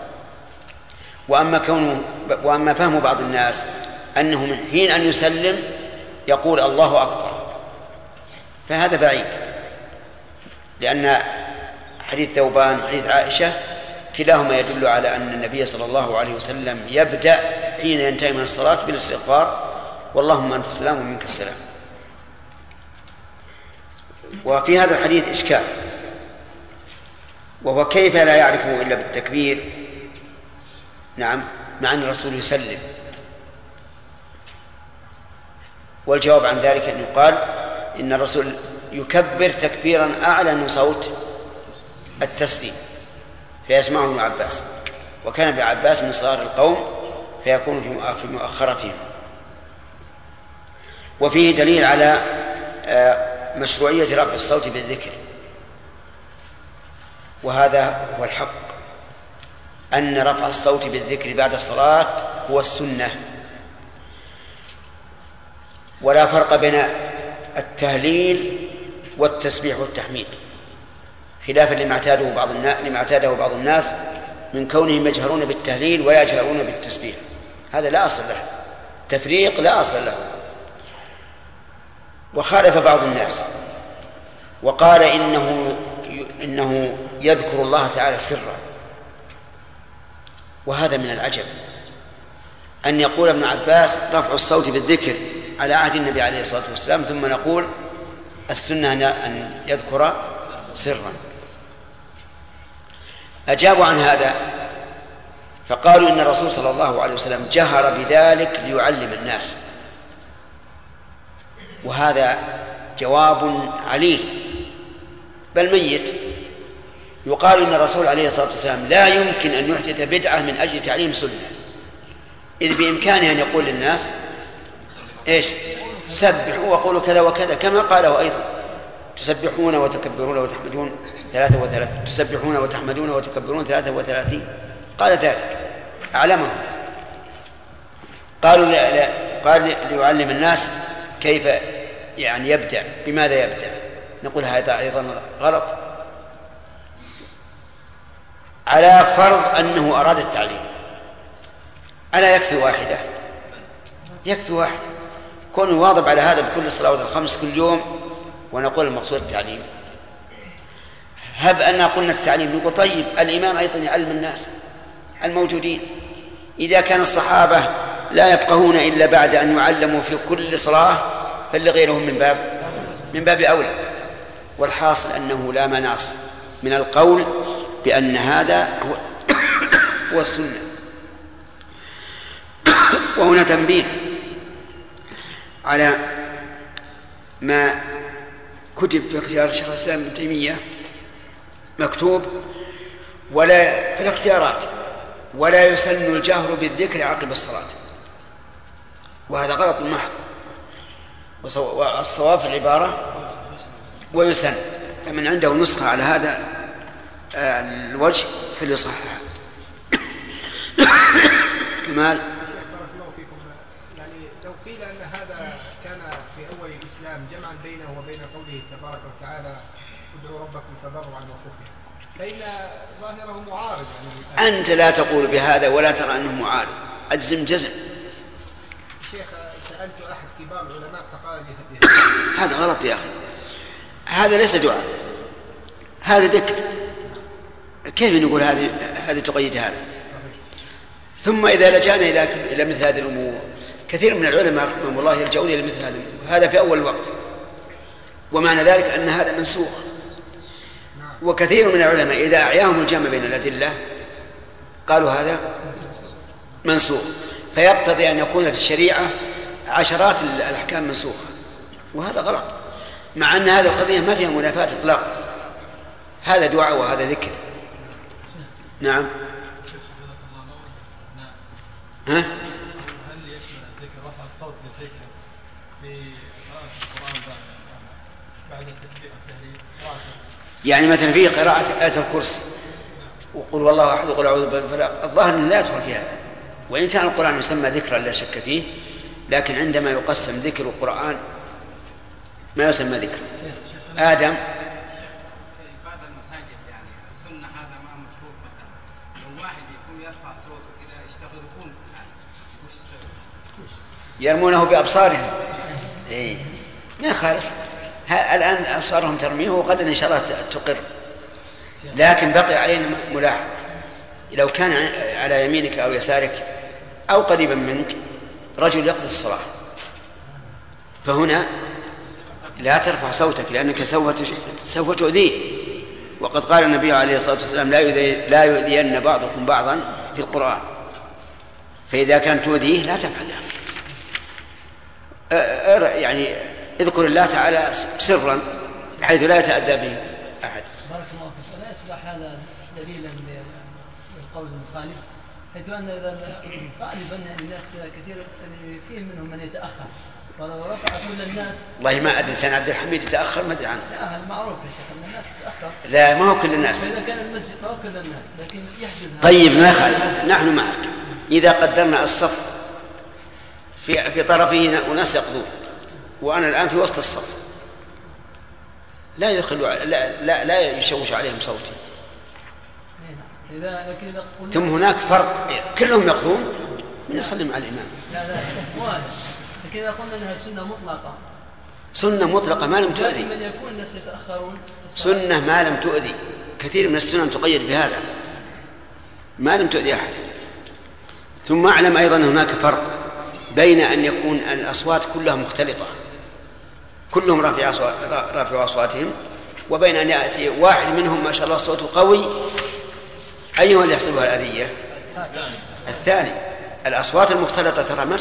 وأما فهم بعض الناس أنه من حين أن يسلم يقول الله أكبر، فهذا بعيد، لأن حديث ثوبان حديث عائشة كلاهما يدل على أن النبي صلى الله عليه وسلم يبدأ حين ينتهي من الصلاة بالاستغفار: واللهم أنت السلام ومنك السلام. وفي هذا الحديث إشكال، وهو كيف لا يعرفه إلا بالتكبير؟ نعم، مع أن الرسول يسلم. والجواب عن ذلك أن يقال إن الرسول يكبر تكبيرا أعلى من صوت التسليم، فيسمعه ابن عباس. وكان ابن عباس من صغار القوم، فيكون في مؤخرتهم. وفيه دليل على مشروعية رفع الصوت بالذكر، وهذا هو الحق، أن رفع الصوت بالذكر بعد الصلاة هو السنة، ولا فرق بين التهليل والتسبيح والتحميد، خلافا لما اعتاده بعض الناس من كونهم يجهرون بالتهليل ولا يجهرون بالتسبيح. هذا لا أصل له، تفريق لا أصل له. وخالف بعض الناس وقال إنه يذكر الله تعالى سرا، وهذا من العجب أن يقول ابن عباس رفع الصوت بالذكر على عهد النبي عليه الصلاة والسلام، ثم نقول السنة أن يذكر سرا. أجابوا عن هذا فقالوا إن الرسول صلى الله عليه وسلم جهر بذلك ليعلم الناس، وهذا جواب عليل بل ميت. يقال إن الرسول عليه الصلاة والسلام لا يمكن أن يحدث بدعة من أجل تعليم سنة، إذ بإمكانه أن يقول للناس إيش؟ سبحوا وقولوا كذا وكذا، كما قاله أيضا تسبحون وتكبرون وتحمدون 33، تسبحون وتحمدون وتكبرون 33، قال ذلك أعلمهم. قالوا لا قال ليعلم الناس كيف يعني يبدأ، بماذا يبدأ؟ نقول هذا أيضا غلط، على فرض أنه أراد التعليم. ألا يكفي واحدة؟ يكفي واحدة، كون يواظب على هذا بكل الصلوات الخمس كل يوم ونقول المقصود التعليم. هب أن قلنا التعليم نقول طيب الإمام أيضا يعلم الناس الموجودين، إذا كان الصحابة لا يفقهون إلا بعد أن يعلموا في كل صلاة فلغيرهم من باب أولى. والحاصل أنه لا مناص من القول بأن هذا هو السنة. وهنا تنبيه على ما كتب في اختيار الشيخ الإسلام ابن تيمية، مكتوب ولا في الاختيارات ولا يسن الجهر بالذكر عقب الصلاة، وهذا غلط محض، والصواب في العبارة ويسن. فمن عنده نسخة على هذا الوجه فليصحح. كمال يعني لو قيل أن هذا كان في أول الإسلام جمعا بينه وبين قوله تبارك وتعالى ادعوا ربكم تضرعا وخفيا، فإن ظاهره معارض. يعني أنت لا تقول بهذا ولا ترى أنه معارض، أجزم جزم. شيخ سألت أحد كبار العلماء فقال لي هذا غلط يا أخي، هذا ليس دعاء، هذا ذكر. كيف نقول هذه تقيد هذا؟ ثم إذا لجأنا إلى مثل هذه الأمور، كثير من العلماء رحمهم الله يلجؤون إلى مثل هذه الأمور، هذا في أول الوقت، ومعنى ذلك أن هذا منسوخ. وكثير من العلماء إذا أعياهم الجمع بين الأدلة قالوا هذا منسوخ، فيقتضي أن يكون في الشريعة عشرات الأحكام منسوخة، وهذا غلط، مع أن هذه القضية ما فيها منافاة إطلاقا، هذا دعاء وهذا ذكر. نعم. ها؟ هل يشمل الذكر رفع الصوت بالذكر في قراءة القرآن بعد التسبيح والتهليل؟ يعني مثلا في قراءة آية الكرسي وقل والله أحد وقل أعوذ برب الفلق، الظاهر أن لا يدخل في هذا، وإن كان القرآن يسمى ذكرا لا شك فيه، لكن عندما يقسم ذكر القرآن ما يسمى ذكر. آدم يرمونه بأبصارهم، إيه ما يخالف، الآن أبصارهم ترميه وقد إن شاء الله تقر. لكن بقي علينا ملاحظة، لو كان على يمينك أو يسارك أو قريبا منك رجل يقضي الصلاة، فهنا لا ترفع صوتك لأنك سوف تؤذيه، وقد قال النبي عليه الصلاة والسلام لا يؤذين بعضكم بعضا في القرآن، فإذا كان تؤذيه لا تفعل. يعني اذكر الله تعالى سرا بحيث لا يتأذى به أحد. بارك الله فيك. لا يصبح هذا دليلا للقول المخالف، حيث أن غالبا يعني الناس كثير يعني فيه منهم من يتأخر، ولو رفع كل الناس. والله ما أدري سيدنا عبد الحميد يتأخر ما أدري عنه. لا هذا معروف يا شيخ أن الناس تتأخر. لا ما هو كل الناس. إذا كان المسجد فهو كل الناس، لكن يحدث. طيب ما خالف، نحن معك. إذا قدرنا الصف في طرفه أناس يقضون وأنا الآن في وسط الصف، لا لا يشوش عليهم صوتي. ثم هناك فرق، كلهم يقضون من يصلي مع الإمام. لا واحد. لكن إذا قلنا أنها سنة مطلقة. سنة مطلقة ما لم تؤذي. من يكون الناس يتأخرون. سنة ما لم تؤذي، كثير من السنن تقيد بهذا ما لم تؤذي أحد. ثم أعلم أيضا هناك فرق بين أن يكون الأصوات كلها مختلطة كلهم رافعوا أصواتهم، وبين أن يأتي واحد منهم ما شاء الله صوته قوي، أيها اللي يحسبها الأذية؟ الثاني. الأصوات المختلطة ترى ما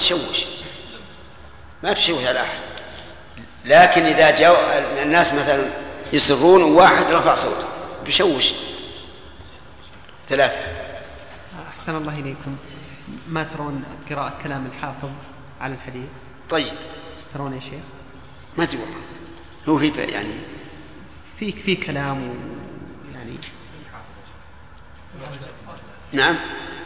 تشوش على أحد، لكن إذا جاء الناس مثلا يسرون وواحد رفع صوته بيشوش 3. أحسن الله إليكم، ما ترون قراءة كلام الحافظ على الحديث؟ طيب ترون يا شيخ؟ ما أدري هو في يعني في كلام يعني نعم.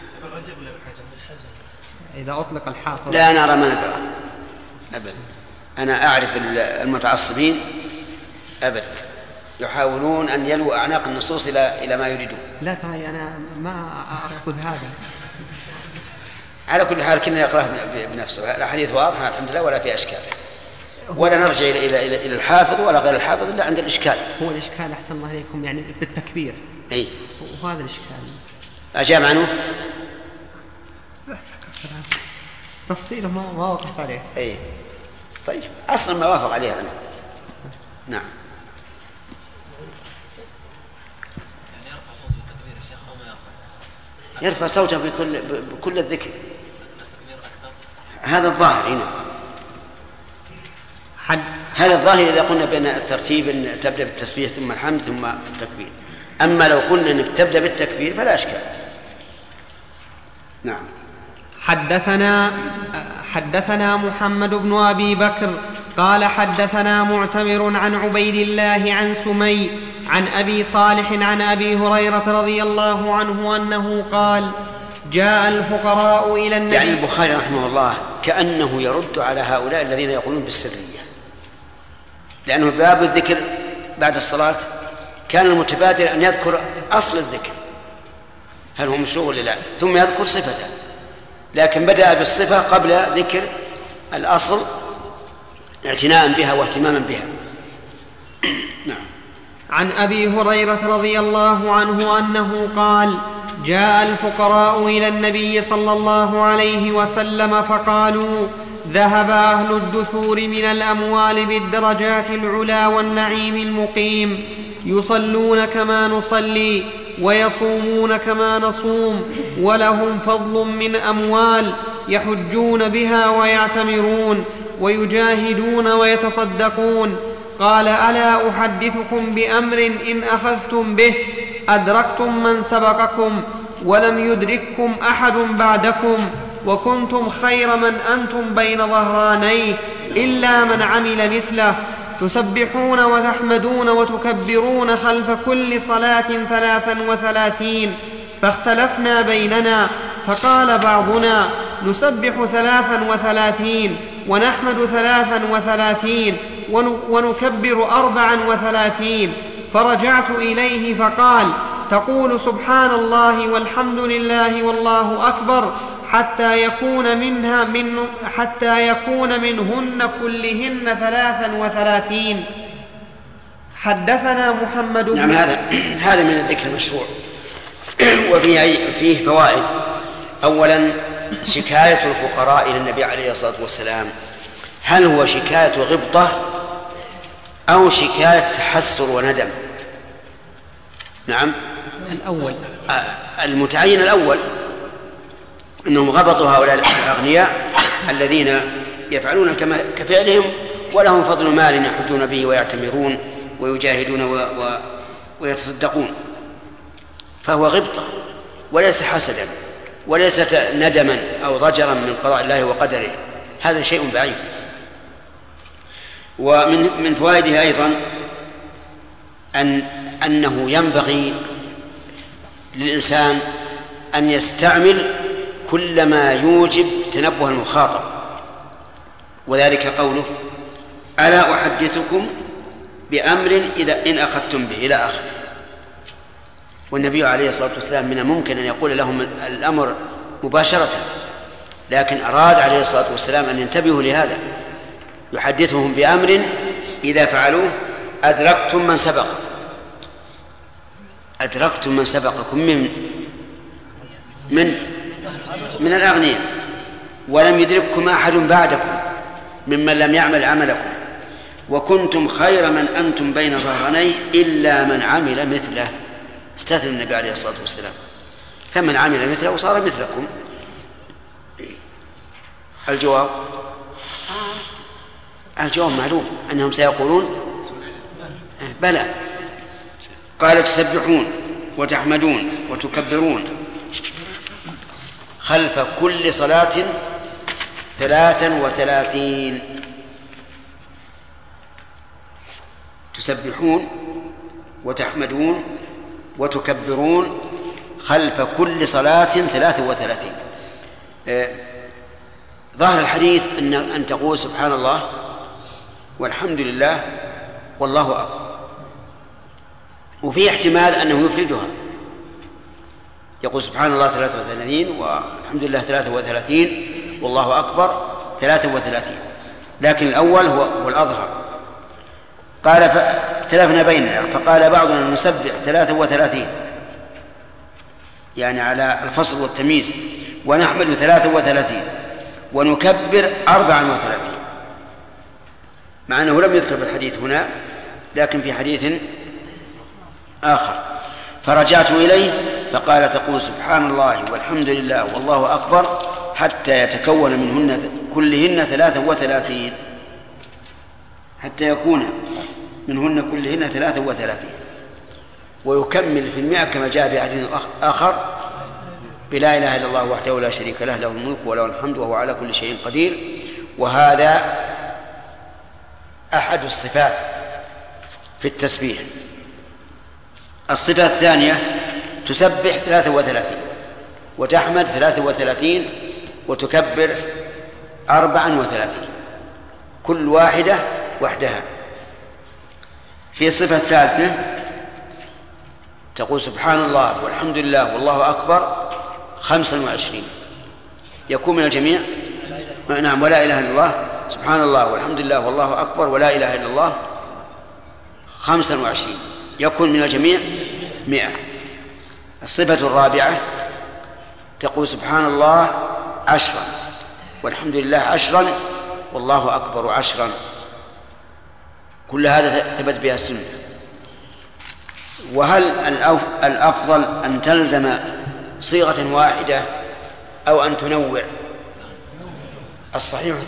إذا أطلق الحافظ لا أنا أرى ما نقرأ أبدا. أنا أعرف المتعصبين أبدا يحاولون أن يلووا أعناق النصوص إلى ما يريدون. لا ترى أنا ما أقصد هذا. على كل حال كنا يقرأ بنفسه. الحديث واضح الحمد لله ولا في أشكال، ولا نرجع إلى الحافظ ولا غير الحافظ إلا عند الإشكال. هو الإشكال أحسن الله عليكم يعني بالتكبير. أي وهذا الإشكال. أجاب عنه تفصيله ما وقفت عليه. أي طيب أصلا ما وافق عليه أنا. نعم. يرفع صوته بكل الذكر، هذا الظاهر هنا. هذا الظاهر إذا قلنا بين الترتيب أن تبدأ بالتسبيح ثم الحمد ثم التكبير. أما لو قلنا أنك تبدأ بالتكبير فلا أشكال. نعم. حدثنا محمد بن أبي بكر قال حدثنا معتمر عن عبيد الله عن سمي عن أبي صالح عن أبي هريرة رضي الله عنه أنه قال جاء الفقراء إلى النبي. يعني البخاري رحمه الله كأنه يرد على هؤلاء الذين يقولون بالسرية، لأنه باب الذكر بعد الصلاة كان المتبادر أن يذكر أصل الذكر هل هو مشروع ولا لا، ثم يذكر صفته، لكن بدأ بالصفة قبل ذكر الأصل اعتناء بها واهتماما بها. نعم. عن أبي هريرة رضي الله عنه أنه قال جاء الفقراء إلى النبي صلى الله عليه وسلم فقالوا ذهب أهل الدثور من الأموال بالدرجات العلا والنعيم المقيم، يصلون كما نصلي ويصومون كما نصوم، ولهم فضل من أموال يحجون بها ويعتمرون ويجاهدون ويتصدقون. قال ألا أحدثكم بأمر إن أخذتم به أدركتم من سبقكم ولم يدرككم أحد بعدكم، وكنتم خير من أنتم بين ظهرانيه إلا من عمل مثله، تسبحون وتحمدون وتكبرون خلف كل صلاة 33. فاختلفنا بيننا فقال بعضنا نسبح 33 ونحمد 33 ونكبر 34. فرجعت إليه فقال تقول سبحان الله والحمد لله والله أكبر حتى يكون منهن كلهن 33. حدثنا محمد نعم. هذا من الذكر المشروع وفيه فوائد. أولا شكاية الفقراء إلى النبي عليه الصلاة والسلام، هل هو شكاية غبطة أو شكاية تحسر وندم؟ نعم الأول. المتعين الأول أنهم غبطوا هؤلاء الأغنياء الذين يفعلون كفعلهم ولهم فضل مال يحجون به ويعتمرون ويجاهدون ويتصدقون، فهو غبطة وليس حسدا. وليست ندما أو ضجرا من قضاء الله وقدره، هذا شيء بعيد. ومن فوائده أيضا أنه ينبغي للإنسان أن يستعمل كل ما يوجب تنبه المخاطب، وذلك قوله ألا أحدثكم بأمر إذا إن أخذتم به إلى آخره. والنبي عليه الصلاة والسلام من الممكن أن يقول لهم الأمر مباشرة، لكن أراد عليه الصلاة والسلام أن ينتبهوا لهذا، يحدثهم بأمر إذا فعلوه أدركتم من سبقكم من الأغنياء، ولم يدرككم أحد بعدكم ممن لم يعمل عملكم، وكنتم خير من أنتم بين ظهرانيه إلا من عمل مثله. استثنى النبي عليه الصلاة والسلام، فمن عمل مثله وصار مثلكم. الجواب معلوم أنهم سيقولون بلى. قال تسبحون وتحمدون وتكبرون خلف كل صلاة 33. تسبحون وتحمدون وتكبرون خلف كل صلاة 33. ظاهر الحديث أن تقول سبحان الله والحمد لله والله أكبر، وفي احتمال أنه يفردها، يقول سبحان الله 33 والحمد لله 33 والله أكبر 33، لكن الأول هو الأظهر. قال اختلفنا بيننا، فقال بعضنا نسبح 33 يعني على الفصل والتمييز، ونحمد 33 ونكبر 34، مع أنه لم يذكر بالحديث هنا لكن في حديث آخر. فرجعت إليه فقال تقول سبحان الله والحمد لله والله أكبر حتى يتكون منهن كلهن 33، حتى يكون منهن كلهن 33، ويكمل في 100 كما جاء في حديث آخر بلا إله إلا الله وحده لا شريك له، له الملك وله الحمد وهو على كل شيء قدير. وهذا أحد الصفات في التسبيح. الصفة الثانية تسبح 33 وتحمد 33 وتكبر 34، كل واحدة وحدها. في الصفة الثالثة تقول سبحان الله والحمد لله والله أكبر 25، يكون من الجميع. نعم، ولا إله إلا الله سبحان الله والحمد لله والله أكبر ولا إله إلا الله 25، يكون من الجميع 100. الصفة الرابعة تقول سبحان الله 10 والحمد لله 10 والله أكبر 10، كل هذا ثبت بها السنة. وهل الأفضل أن تلزم صيغة واحدة أو أن تنوع؟ الصحيح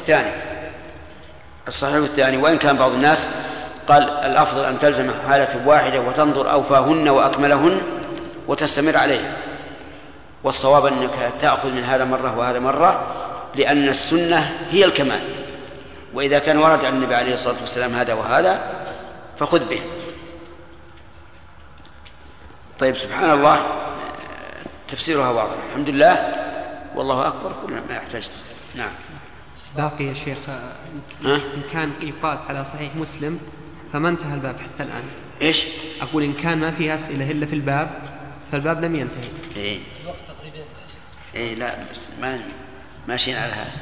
الثاني، وإن كان بعض الناس قال الأفضل أن تلزم حالة واحدة وتنظر أوفاهن وأكملهن وتستمر عليها، والصواب أنك تأخذ من هذا مرة وهذا مرة، لأن السنة هي الكمال، وإذا كان ورد عن النبي عليه الصلاة والسلام هذا وهذا فخذ به. طيب، سبحان الله تفسيرها واضح، الحمد لله والله أكبر كل ما يحتاج. نعم. باقي يا شيخ إن كان يقاس على صحيح مسلم فما انتهى الباب حتى الآن. إيش؟ أقول إن كان ما فيه أسئلة إلا في الباب فالباب لم ينتهي. الوقت تقريبا انتهى. لا بس ما ماشيين على هذا.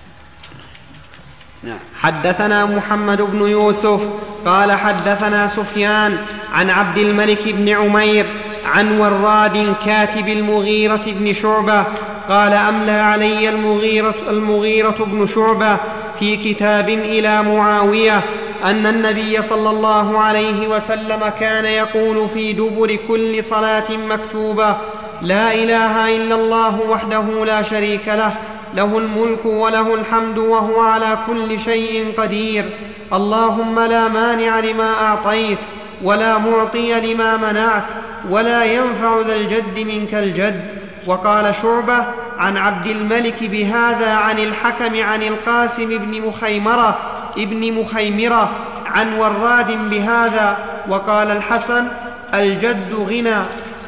نعم. حدثنا محمد بن يوسف قال حدثنا سفيان عن عبد الملك بن عمير عن وراد كاتب المغيرة بن شعبة قال أملى علي المغيرة بن شعبة في كتاب إلى معاوية أن النبي صلى الله عليه وسلم كان يقول في دبر كل صلاة مكتوبة لا إله إلا الله وحده لا شريك له، له الملك وله الحمد وهو على كل شيء قدير، اللهم لا مانع لما أعطيت ولا معطي لما منعت ولا ينفع ذا الجد منك الجد، وقال شعبة عن عبد الملك بهذا عن الحكم عن القاسم ابن مخيمرة عن وراد بهذا. وقال الحسن الجد غنى.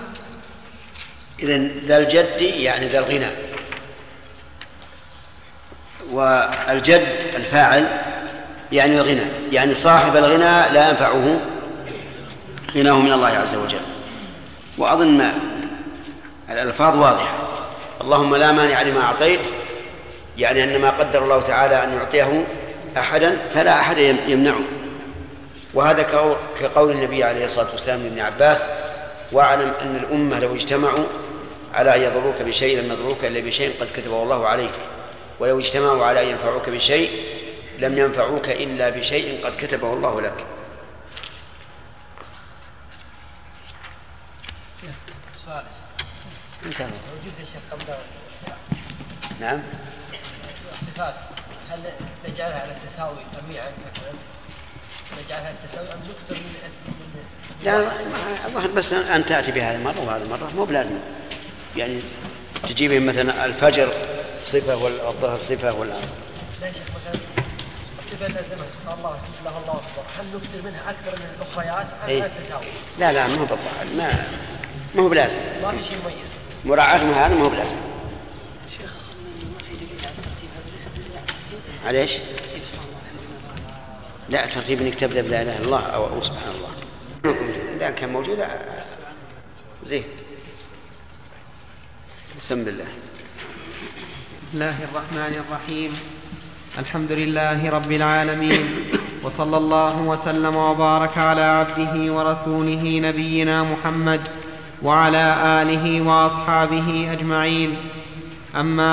إذن ذا الجد يعني ذا الغنى، والجد الفاعل يعني الغنى، يعني صاحب الغنى لا ينفعه غناه من الله عز وجل. وأظن ما الألفاظ واضحة. اللهم لا مانع لما أعطيت، يعني أن ما قدر الله تعالى أن يعطيه أحدا فلا أحد يمنعه. وهذا كقول النبي عليه الصلاة والسلام لابن عباس: واعلم أن الأمة لو اجتمعوا على أن يضروك بشيء لم يضروك إلا بشيء قد كتبه الله عليك، ولو اجتمعوا على أن ينفعوك بشيء لم ينفعوك إلا بشيء قد كتبه الله لك. سؤال موجود في الشيخ قبل. نعم. الصفات هل نجعلها على التساوي جميعا مثلا؟ نجعلها التساوي أم نكثر من لا الظاهر بس أن تأتي بهذه المرة وهذه المرة، مو بلازم يعني تجيب مثلا الفجر صفة والظهر صفة والعصر. لا يا شيخ، مثلا الصفة لازمها سبحان الله الله أكبر، هل نكثر منها أكثر من الأخريات أم التساوي؟ لا ما هو بالضبط، ما هو بلازم، ما في شيء مميز. مراعاة هذا ما هو بلازم. شيخ أخذنا ما في دليل على الترتيب، هذا ليس دليل على الترتيب. عليش؟ ترتيب سبحان الله. لا ترتيب انك تبدأ بلا إله إلا الله أو سبحان الله. لا كان موجود زين. بسم الله. بسم الله الرحمن الرحيم. الحمد لله رب العالمين، وصلى الله وسلم وبارك على عبده ورسوله نبينا محمد وعلى آله وأصحابه أجمعين. أما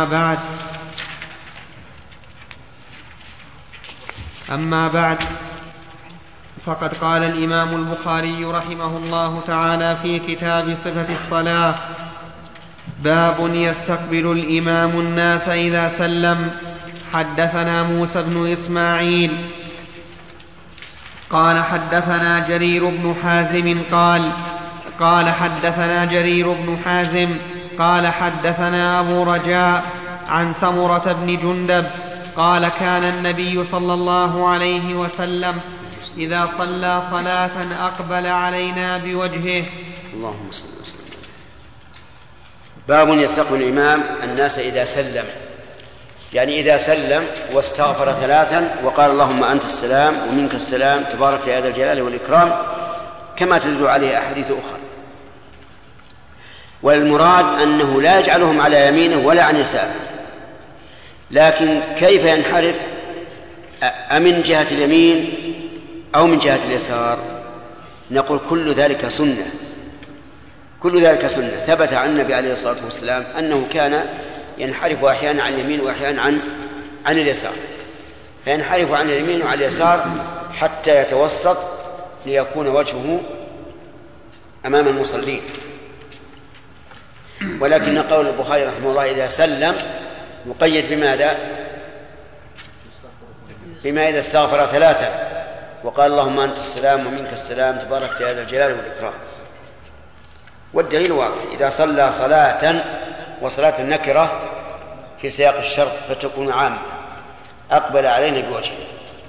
بعد فقد قال الإمام البخاري رحمه الله تعالى في كتاب صفة الصلاة: باب يستقبل الإمام الناس إذا سلم. حدثنا موسى بن إسماعيل قال حدثنا جرير بن حازم قال حدثنا جرير بن حازم قال حدثنا أبو رجاء عن سمرة بن جندب قال كان النبي صلى الله عليه وسلم إذا صلى صلاة أقبل علينا بوجهه. اللهم صل وسلم. باب يستقبل الإمام الناس إذا سلم، يعني إذا سلم واستغفر 3 وقال اللهم أنت السلام ومنك السلام تبارك يا ذا الجلال والإكرام، كما تدل عليه أحاديث أخرى. والمراد أنه لا يجعلهم على يمينه ولا عن يساره، لكن كيف ينحرف، أمن جهة اليمين أو من جهة اليسار؟ نقول كل ذلك سنة، كل ذلك سنة. ثبت عن النبي عليه الصلاة والسلام أنه كان ينحرف أحيانا عن اليمين وأحيانا عن اليسار، فينحرف عن اليمين وعن اليسار حتى يتوسط ليكون وجهه أمام المصلين. ولكن قول البخاري رحمه الله إذا سلم يقيد بماذا؟ بما إذا استغفر 3 وقال اللهم أنت السلام ومنك السلام تبارك يا ذا الجلال والإكرام. والدليل واضح: إذا صلى صلاة وصلاة النكرة في سياق الشرط فتكون عامة أقبل علينا بوجهه.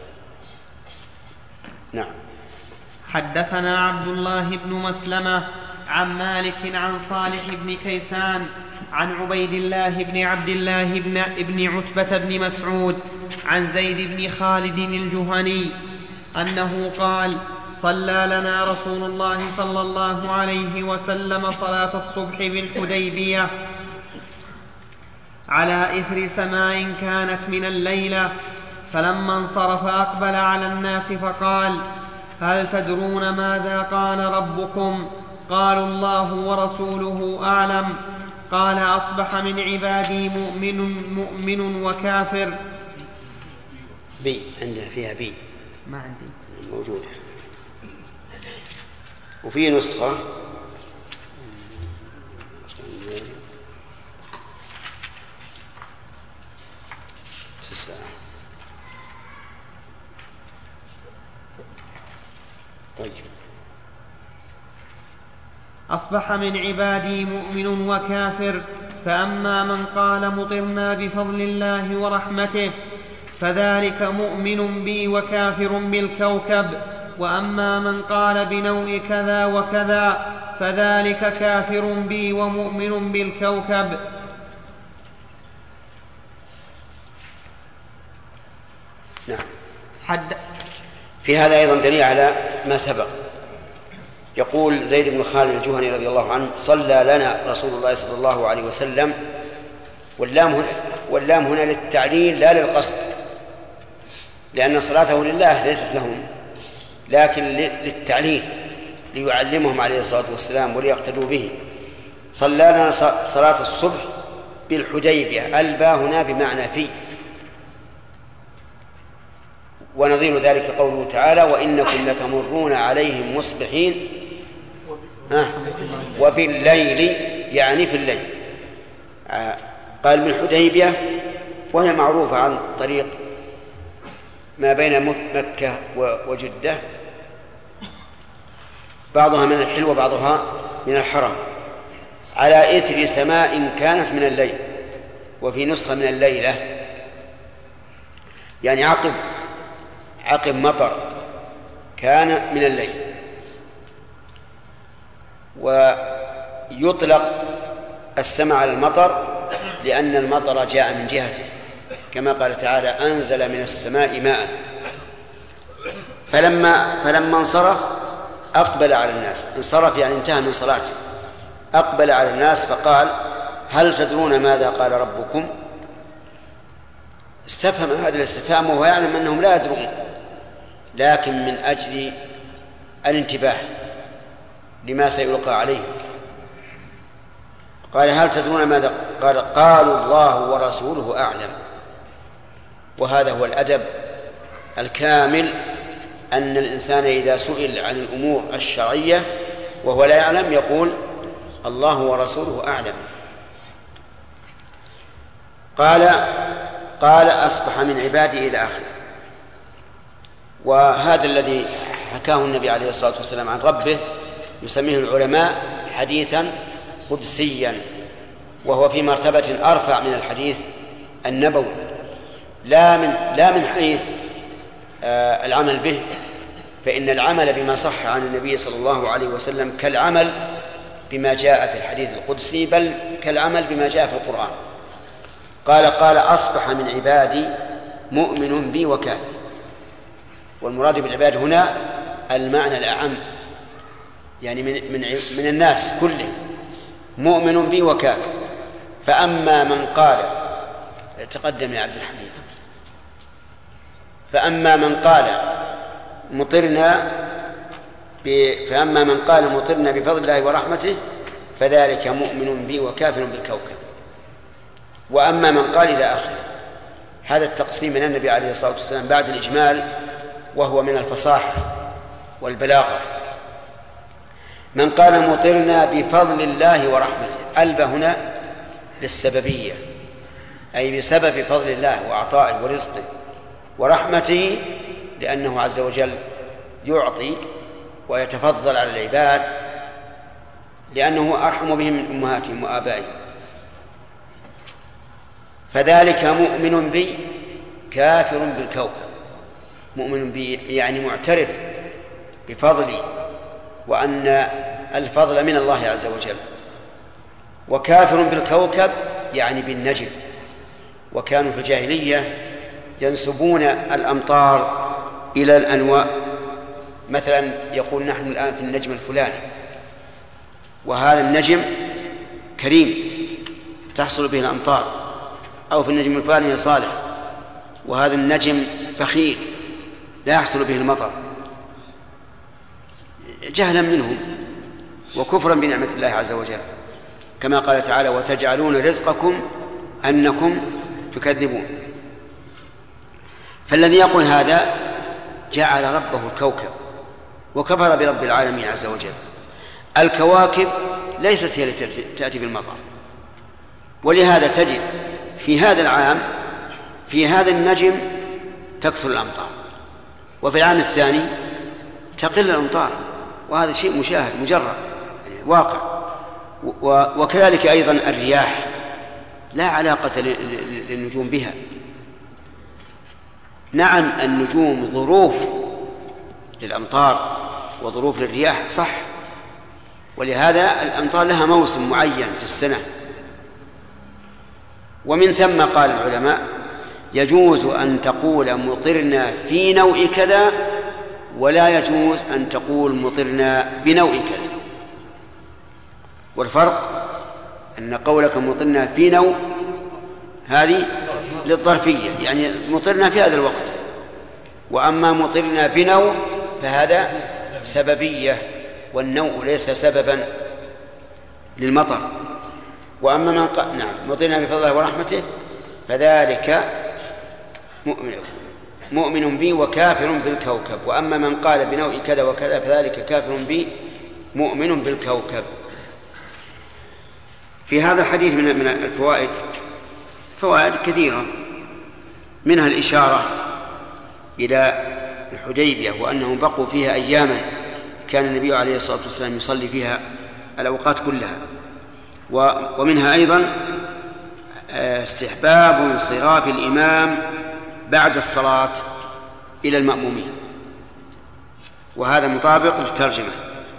نعم. حدثنا عبد الله بن مسلمة عن مالك عن صالح بن كيسان عن عبيد الله بن عبد الله بن عتبة بن مسعود عن زيد بن خالد الجهني أنه قال: صلى لنا رسول الله صلى الله عليه وسلم صلاة الصبح بالحديبية على إثر سماء كانت من الليلة، فلما انصرف أقبل على الناس فقال: هل تدرون ماذا قال ربكم؟ قالوا: الله ورسوله أعلم. قال: أصبح من عبادي مؤمن وكافر. بي عندها فيها بي، ما عندي موجودة. وفي نسخة طيب: أصبح من عبادي مؤمن وكافر، فأما من قال مطرنا بفضل الله ورحمته فذلك مؤمن بي وكافر بالكوكب، وأما من قال بنوع كذا وكذا فذلك كافر بي ومؤمن بالكوكب. نعم. في هذا أيضا دليل على ما سبق. يقول زيد بن خالد الجهني رضي الله عنه: صلى لنا رسول الله صلى الله عليه وسلم، واللام هنا للتعليل لا للقصد، لأن صلاته لله ليست لهم، لكن للتعليل ليعلمهم عليه الصلاة والسلام وليقتدوا به. صلى لنا صلاة الصبح بالحديبية، الباء هنا بمعنى في، ونظير ذلك قوله تعالى: وإنكم لتمرون عليهم مصبحين وبالليل، يعني في الليل. قال بالحديبية، وهي معروفة عن طريق ما بين مكة وجدة، بعضها من الحل وبعضها من الحرم، على إثر سماء كانت من الليل، وفي نسخة من الليلة، يعني عقب مطر كان من الليل. ويطلق السماء على المطر لأن المطر جاء من جهته، كما قال تعالى: أنزل من السماء ماء. فلما انصرف أقبل على الناس، انصرف يعني انتهى من صلاته، أقبل على الناس فقال: هل تدرون ماذا قال ربكم؟ استفهم هذا الاستفهام وهو يعلم أنهم لا يدرون، لكن من أجل الانتباه لما سيلقى عليه قال: هل تدرون ماذا قال؟ قالوا: الله ورسوله أعلم. وهذا هو الأدب الكامل، أن الإنسان إذا سئل عن الأمور الشرعية وهو لا يعلم يقول: الله ورسوله أعلم. قال أصبح من عبادي إلى آخره. وهذا الذي حكاه النبي عليه الصلاة والسلام عن ربه يسميه العلماء حديثا قدسيا، وهو في مرتبة أرفع من الحديث النبوي، لا من حيث العمل به، فإن العمل بما صح عن النبي صلى الله عليه وسلم كالعمل بما جاء في الحديث القدسي، بل كالعمل بما جاء في القرآن. قال أصبح من عبادي مؤمن بي وكافر. والمراد بالعباد هنا المعنى الأعم، يعني من الناس كلهم، مؤمن بي وكافر. فأما من قال، تقدم يا عبد الحميد، فأما من قال مطرنا بفضل الله ورحمته فذلك مؤمن بي وكافر بالكوكب. وأما من قال إلى آخره. هذا التقسيم من النبي عليه الصلاة والسلام بعد الإجمال، وهو من الفصاحة والبلاغة. من قال مطرنا بفضل الله ورحمته، الب هنا للسببية، أي بسبب فضل الله وعطائه ورزقه ورحمته، لأنه عز وجل يعطي ويتفضل على العباد، لأنه أرحم بهم من أمهاتهم وآبائهم. فذلك مؤمن بي كافر بالكوكب. مؤمن بي يعني معترف بفضلي وأن الفضل من الله عز وجل. وكافر بالكوكب يعني بالنجم. وكانوا في الجاهلية ينسبون الأمطار إلى الأنواع، مثلا يقول: نحن الآن في النجم الفلاني، وهذا النجم كريم تحصل به الأمطار، أو في النجم الفلاني صالح، وهذا النجم فخير لا يحصل به المطر، جهلا منهم وكفرا بنعمة الله عز وجل، كما قال تعالى: وتجعلون رزقكم أنكم تكذبون. فالذي يقول هذا جعل ربه الكوكب وكفر برب العالمين عز وجل. الكواكب ليست هي التي تأتي بالمطر، ولهذا تجد في هذا العام في هذا النجم تكثر الأمطار، وفي العام الثاني تقل الأمطار، وهذا شيء مشاهد مجرد، يعني واقع. وكذلك أيضا الرياح لا علاقة للنجوم بها. نعم النجوم ظروف للأمطار وظروف للرياح صح، ولهذا الأمطار لها موسم معين في السنة. ومن ثم قال العلماء يجوز أن تقول مطرنا في نوع كذا، ولا يجوز أن تقول مطرنا بنوع كذا. والفرق أن قولك مطرنا في نوع هذه للظرفية، يعني مطرنا في هذا الوقت، وأما مطرنا بنوع فهذا سببية، والنوع ليس سببا للمطر. وأما من قال نعم مطرنا بفضل الله ورحمته فذلك مؤمن بي وكافر بالكوكب، وأما من قال بنوع كذا وكذا فذلك كافر بي مؤمن بالكوكب. في هذا الحديث من الفوائد فوائد كثيرة، منها الإشارة إلى الحديبية وأنهم بقوا فيها أياما كان النبي عليه الصلاة والسلام يصلي فيها الأوقات كلها. ومنها أيضا استحباب انصراف الإمام بعد الصلاة إلى المأمومين، وهذا مطابق للترجمة.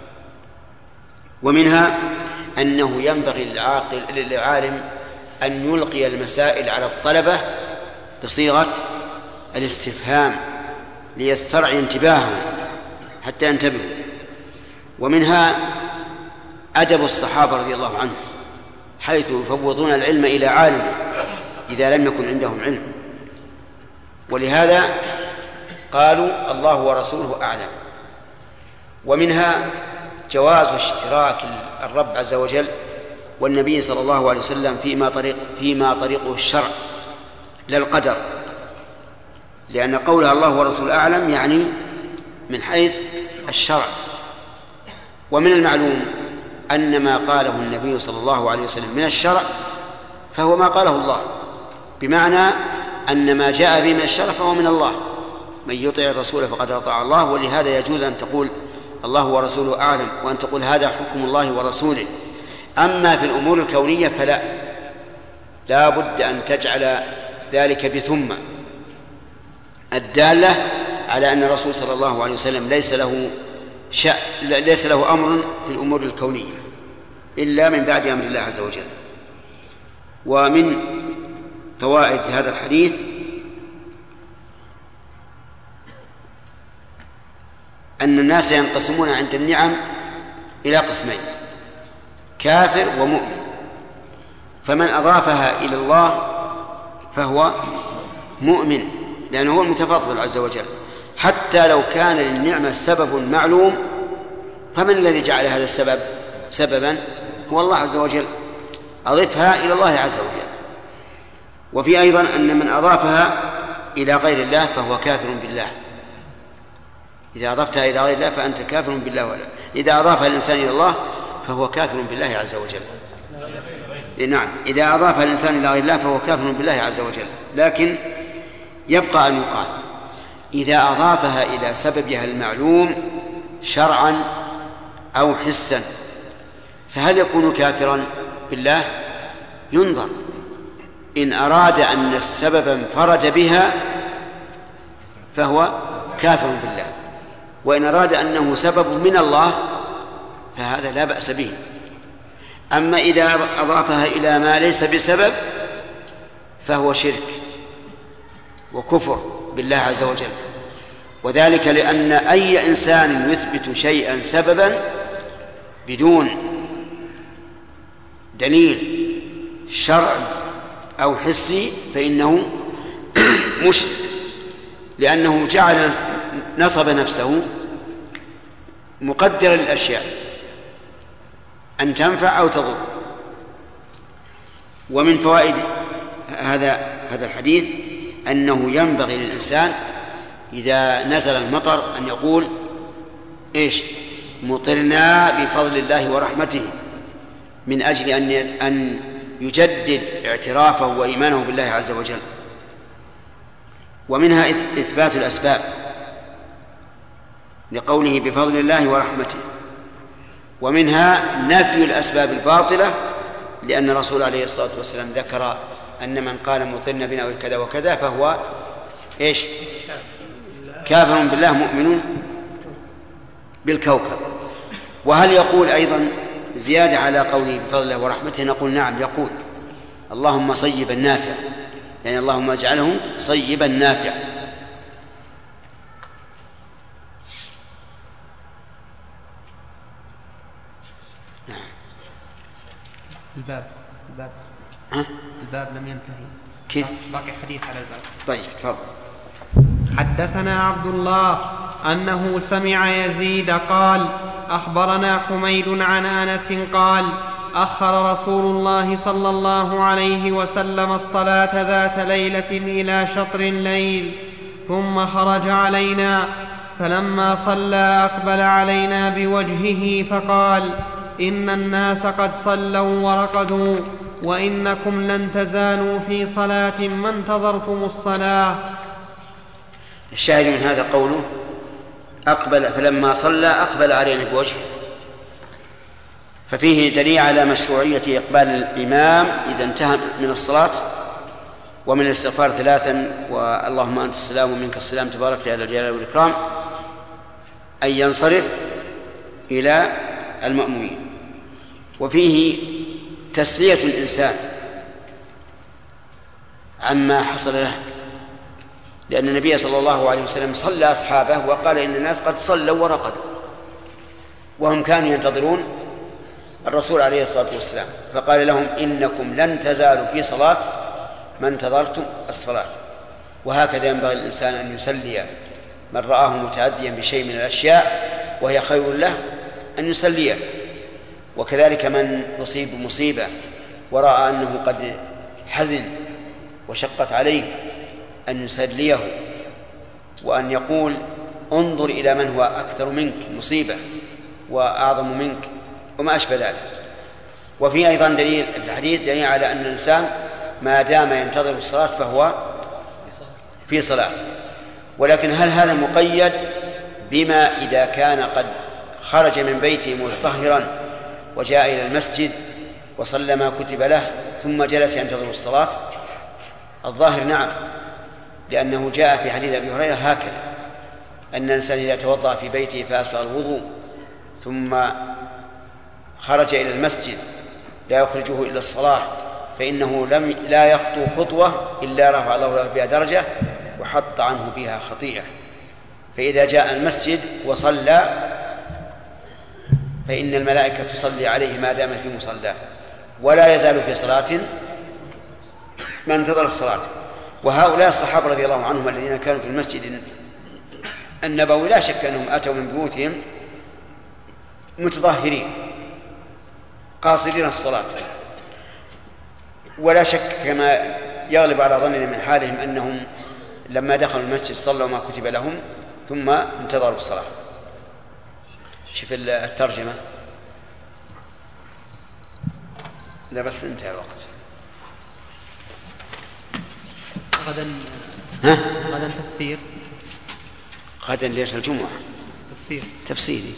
ومنها أنه ينبغي للعالم أن يلقي المسائل على الطلبة بصيغة الاستفهام ليسترعي انتباههم حتى ينتبهوا. ومنها أدب الصحابة رضي الله عنهم حيث يفوضون العلم إلى عالمه إذا لم يكن عندهم علم، ولهذا قالوا الله ورسوله أعلم. ومنها جواز اشتراك الرب عز وجل والنبي صلى الله عليه وسلم فيما طريقه الشرع لا القدر، لأن قولها الله ورسوله أعلم يعني من حيث الشرع. ومن المعلوم أن ما قاله النبي صلى الله عليه وسلم من الشرع فهو ما قاله الله، بمعنى أن ما جاء به من الشرع فهو من الله، من يطع الرسول فقد أطاع الله. ولهذا يجوز أن تقول الله ورسوله أعلم، وأن تقول هذا حكم الله ورسوله. أما في الأمور الكونية فلا، لا بد أن تجعل ذلك بثم الدالة على أن الرسول صلى الله عليه وسلم ليس له أمر في الأمور الكونية إلا من بعد أمر الله عز وجل. ومن فوائد هذا الحديث أن الناس ينقسمون عند النعم إلى قسمين: كافر ومؤمن. فمن أضافها إلى الله فهو مؤمن لأنه هو المتفضل عز وجل، حتى لو كان للنعمة سبب معلوم، فمن الذي جعل هذا السبب سببا؟ هو الله عز وجل، أضفها إلى الله عز وجل. وفي أيضا أن من أضافها إلى غير الله فهو كافر بالله. إذا أضفتها إلى غير الله فأنت كافر بالله، ولا إذا أضافها الإنسان إلى الله فهو كافر بالله عز وجل. نعم، إذا أضافها الإنسان إلى غير الله فهو كافر بالله عز وجل. لكن يبقى أن يقال إذا أضافها إلى سببها المعلوم شرعا أو حسا فهل يكون كافرا بالله؟ ينظر. إن أراد أن السبب انفرد بها فهو كافر بالله، وإن أراد أنه سبب من الله فهذا لا بأس به. أما إذا أضافها إلى ما ليس بسبب فهو شرك وكفر بالله عز وجل. وذلك لأن أي إنسان يثبت شيئا سببا بدون دليل شرعي أو حسي فإنه مشرك، لأنه جعل نصب نفسه مقدرا للأشياء أن تنفع أو تضر. ومن فوائد هذا الحديث أنه ينبغي للإنسان إذا نزل المطر أن يقول إيش؟ مطرنا بفضل الله ورحمته، من أجل أن يجدد اعترافه وإيمانه بالله عز وجل. ومنها إثبات الأسباب لقوله بفضل الله ورحمته. ومنها نفي الأسباب الباطلة لأن الرسول عليه الصلاة والسلام ذكر أن من قال مطرنا بنا كذا وكذا فهو إيش؟ كافر بالله مؤمن بالكوكب. وهل يقول أيضا زيادة على قوله بفضله ورحمته؟ نقول نعم، يقول اللهم صيبا نافعا، يعني اللهم اجعله صيبا نافعا. نعم. الباب لم ينتهي. كيف؟ باقي حديث على الباب. طيب تفضل. حدثنا عبد الله أنه سمع يزيد قال أخبرنا حميد عن أنس قال أخر رسول الله صلى الله عليه وسلم الصلاة ذات ليلة إلى شطر الليل ثم خرج علينا، فلما صلى أقبل علينا بوجهه فقال إن الناس قد صلوا ورقدوا، وإنكم لن تزالوا في صلاة ما انتظرتم الصلاة. الشاهد من هذا قوله أقبل، فلما صلى أقبل علينا بوجهه، ففيه دليل على مشروعية إقبال الإمام إذا انتهى من الصلاة ومن الاستغفار 3 واللهم أنت السلام ومنك السلام تبارك يا ذا الجلال والإكرام، أن ينصرف إلى المأمومين. وفيه تسلية الإنسان عما حصل له، لأن النبي صلى الله عليه وسلم صلى أصحابه وقال إن الناس قد صلوا ورقدوا، وهم كانوا ينتظرون الرسول عليه الصلاة والسلام، فقال لهم إنكم لن تزالوا في صلاة ما انتظرتم الصلاة. وهكذا ينبغي الإنسان أن يسلي من رآه متأذيا بشيء من الأشياء وهي خير له أن يسليه، وكذلك من يصيب مصيبة ورأى أنه قد حزن وشقت عليه أن يسليه، وأن يقول انظر إلى من هو أكثر منك مصيبة وأعظم منك وما أشبه ذلك. وفي أيضا دليل في الحديث دليل على أن الإنسان ما دام ينتظر الصلاة فهو في صلاة. ولكن هل هذا مقيد بما إذا كان قد خرج من بيته متطهرا وجاء إلى المسجد وصلى ما كتب له ثم جلس ينتظر الصلاة؟ الظاهر نعم، لأنه جاء في حديث أبي هريرة هكذا أن الإنسان إذا توضأ في بيته فأسبغ الوضوء ثم خرج إلى المسجد لا يخرجه إلا الصلاة فإنه لا يخطو خطوة إلا رفع الله له بها درجة وحط عنه بها خطيئة. فإذا جاء المسجد وصلى فإن الملائكة تصلي عليه ما دام في مصلاه، ولا يزال في صلاة ما انتظر الصلاة. وهؤلاء الصحابة رضي الله عنهم الذين كانوا في المسجد النبوي لا شك أنهم أتوا من بيوتهم متطهرين قاصدين الصلاة، ولا شك كما يغلب على ظننا من حالهم أنهم لما دخلوا المسجد صلوا ما كتب لهم ثم انتظروا الصلاة. شوف الترجمة، لا بس انتهى الوقت. غدا تفسير، غدا ليش الجمعة تفسيري.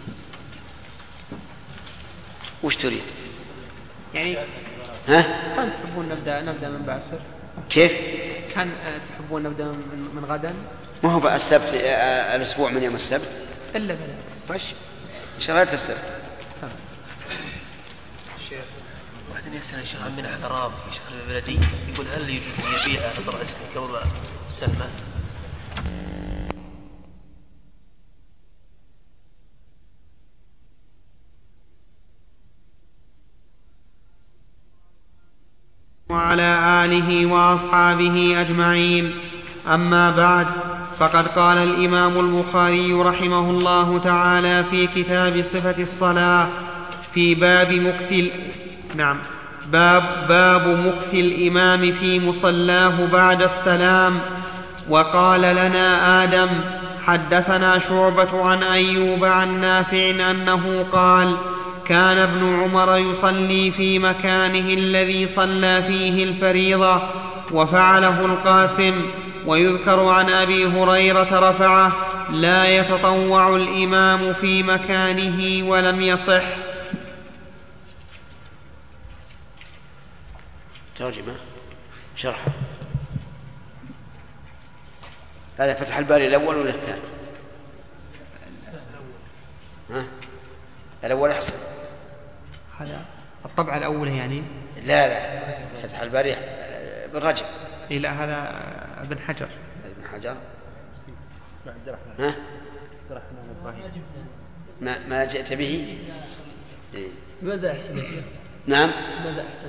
وش تريد؟ يعني صار تحبون نبدأ من بعد السر؟ كيف؟ كان تحبون نبدأ من غدا؟ ما هو بقى السبت الأسبوع من يوم السبت؟ إلا بلا. طيب شغلة السبت. الشيخ واحد يسأل الشيخ عن أحد رابط في شهر البلدي، يقول هل يجوز أن يبيع نظر اسم قبل السلمة؟ وعلى آله وأصحابه أجمعين. أما بعد، فقد قال الإمام البخاري رحمه الله تعالى في كتاب صفة الصلاة في باب مكث الإمام في مصلاه بعد السلام. وقال لنا آدم حدثنا شعبة عن أيوب عن نافع أنه قال كان ابن عمر يصلي في مكانه الذي صلى فيه الفريضة وفعله القاسم. ويذكر عن أبي هريرة رفعه لا يتطوع الإمام في مكانه ولم يصح. ترجمة شرح. هذا فتح الباري الأول ولا الثاني؟ ها؟ الأول أحسن. هذا الطبعة الأولى يعني؟ لا فتح الباري ابن رجب. إيه لا هذا ابن حجر. ابن حجر. ها؟ ما جئت به؟ إيه؟ ماذا أحسن يا شيخ؟ نعم. ماذا أحسن؟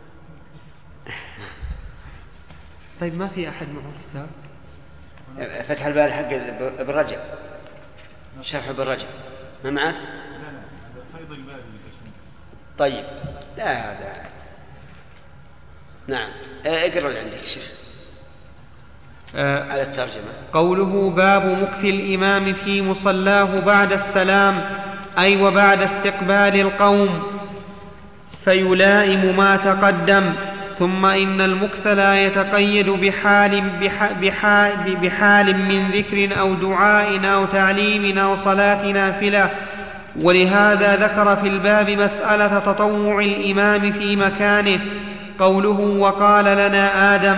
طيب ما في أحد معه كتاب؟ فتح الباري حق ابن رجب، شرح ابن رجب ما معك؟ فيض الباري. طيب لا هذا نعم. اقرأ اللي عندك شيخ على الترجمة. قوله باب مكث الإمام في مصلاه بعد السلام، أي وبعد استقبال القوم، فيلائم ما تقدم. ثم إن المكث لا يتقيد بحال من ذكر أو دعاء أو تعليم أو صلاة نافلة. ولهذا ذكر في الباب مسألة تطوع الإمام في مكانه. قوله وقال لنا آدم،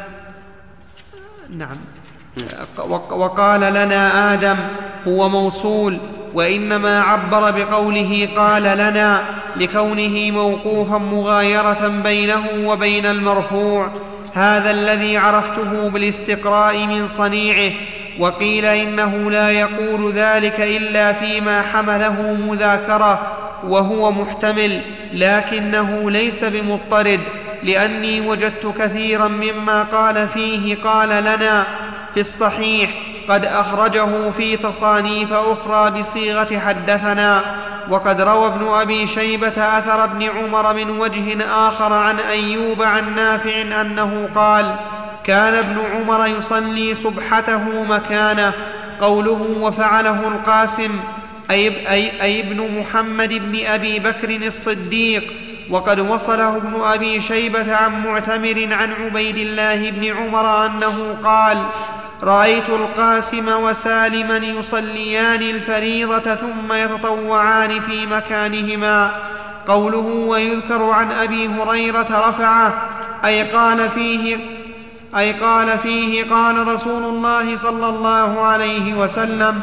نعم، وقال لنا آدم هو موصول، وإنما عبر بقوله قال لنا لكونه موقوفا مغايرة بينه وبين المرفوع. هذا الذي عرفته بالاستقراء من صنيعه. وقيل إنه لا يقول ذلك إلا فيما حمله مذاكرة، وهو محتمل، لكنه ليس بمضطرد، لأني وجدت كثيرا مما قال فيه قال لنا في الصحيح قد أخرجه في تصانيف أخرى بصيغة حدثنا. وقد روى ابن أبي شيبة أثر ابن عمر من وجه آخر عن أيوب عن نافع أنه قال كان ابن عمر يصلي سبحته مكانه. قوله وفعله القاسم أي ابن محمد بن أبي بكر الصديق. وقد وصله ابن أبي شيبة عن معتمر عن عبيد الله بن عمر أنه قال رأيت القاسم وسالما يصليان الفريضة ثم يتطوعان في مكانهما. قوله ويذكر عن أبي هريرة رفعه أي قال فيه قال رسول الله صلى الله عليه وسلم.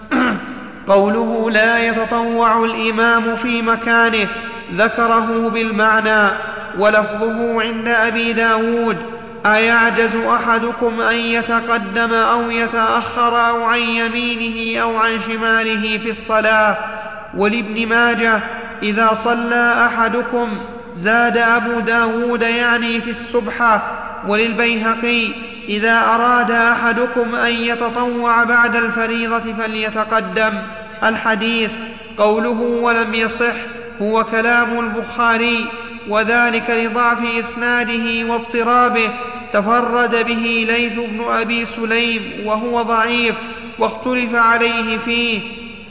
قوله لا يتطوع الإمام في مكانه ذكره بالمعنى، ولفظه عند أبي داود أيعجز أحدكم أن يتقدم أو يتأخر أو عن يمينه أو عن شماله في الصلاة. ولابن ماجه إذا صلى أحدكم زاد أبو داود يعني في السبحة. وللبيهقي إذا أراد أحدكم أن يتطوع بعد الفريضة فليتقدم. الحديث. قوله ولم يصح هو كلام البخاري، وذلك لضعف إسناده واضطرابه. تفرد به ليث بن أبي سليم وهو ضعيف واختلف عليه فيه.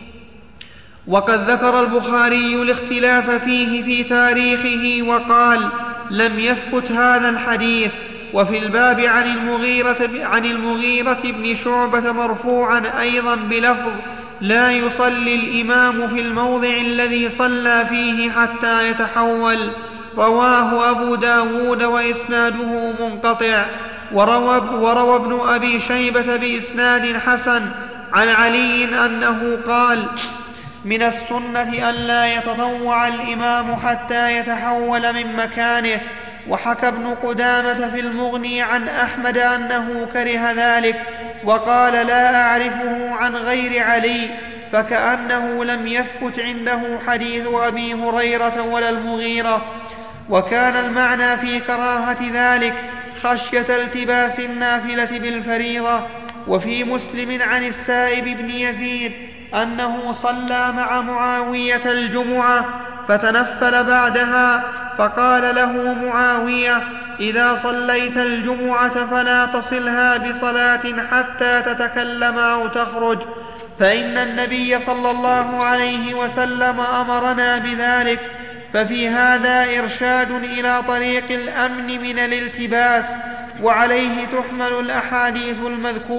وقد ذكر البخاري الاختلاف فيه في تاريخه وقال لم يثبت هذا الحديث. وفي الباب عن المغيرة بن شعبة مرفوعا أيضا بلفظ لا يصلي الإمام في الموضع الذي صلى فيه حتى يتحول. رواه أبو داود وإسناده منقطع. وروى ابن أبي شيبة بإسناد حسن عن علي أنه قال من السنة ألا يتطوع الإمام حتى يتحول من مكانه. وحكى ابن قدامة في المغني عن أحمد أنه كره ذلك، وقال لا أعرفه عن غير علي، فكأنه لم يثبت عنده حديث أبي هريرة ولا المغيرة. وكان المعنى في كراهة ذلك خشية التباس النافلة بالفريضة. وفي مسلم عن السائب بن يزيد أنه صلى مع معاوية الجمعة فتنفل بعدها، فقال له معاوية إذا صليت الجمعة فلا تصلها بصلاة حتى تتكلم أو تخرج، فإن النبي صلى الله عليه وسلم أمرنا بذلك. ففي هذا إرشاد إلى طريق الأمن من الالتباس، وعليه تحمل الأحاديث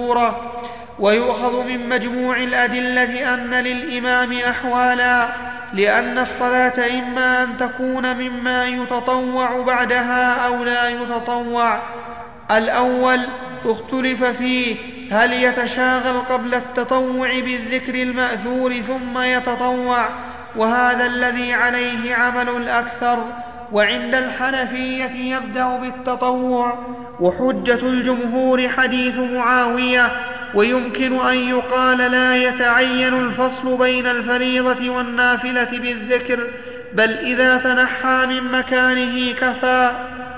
المذكورة. ويؤخذ من مجموع الأدلة أن للإمام أحوالا لأن الصلاة إما أن تكون مما يتطوع بعدها أو لا يتطوع. الأول اختلف فيه هل يتشاغل قبل التطوع بالذكر المأثور ثم يتطوع، وهذا الذي عليه عمل الأكثر. وعند الحنفية يبدأ بالتطوع، وحجة الجمهور حديث معاوية. ويمكن أن يقال لا يتعين الفصل بين الفريضة والنافلة بالذكر، بل إذا تنحى من مكانه كفى.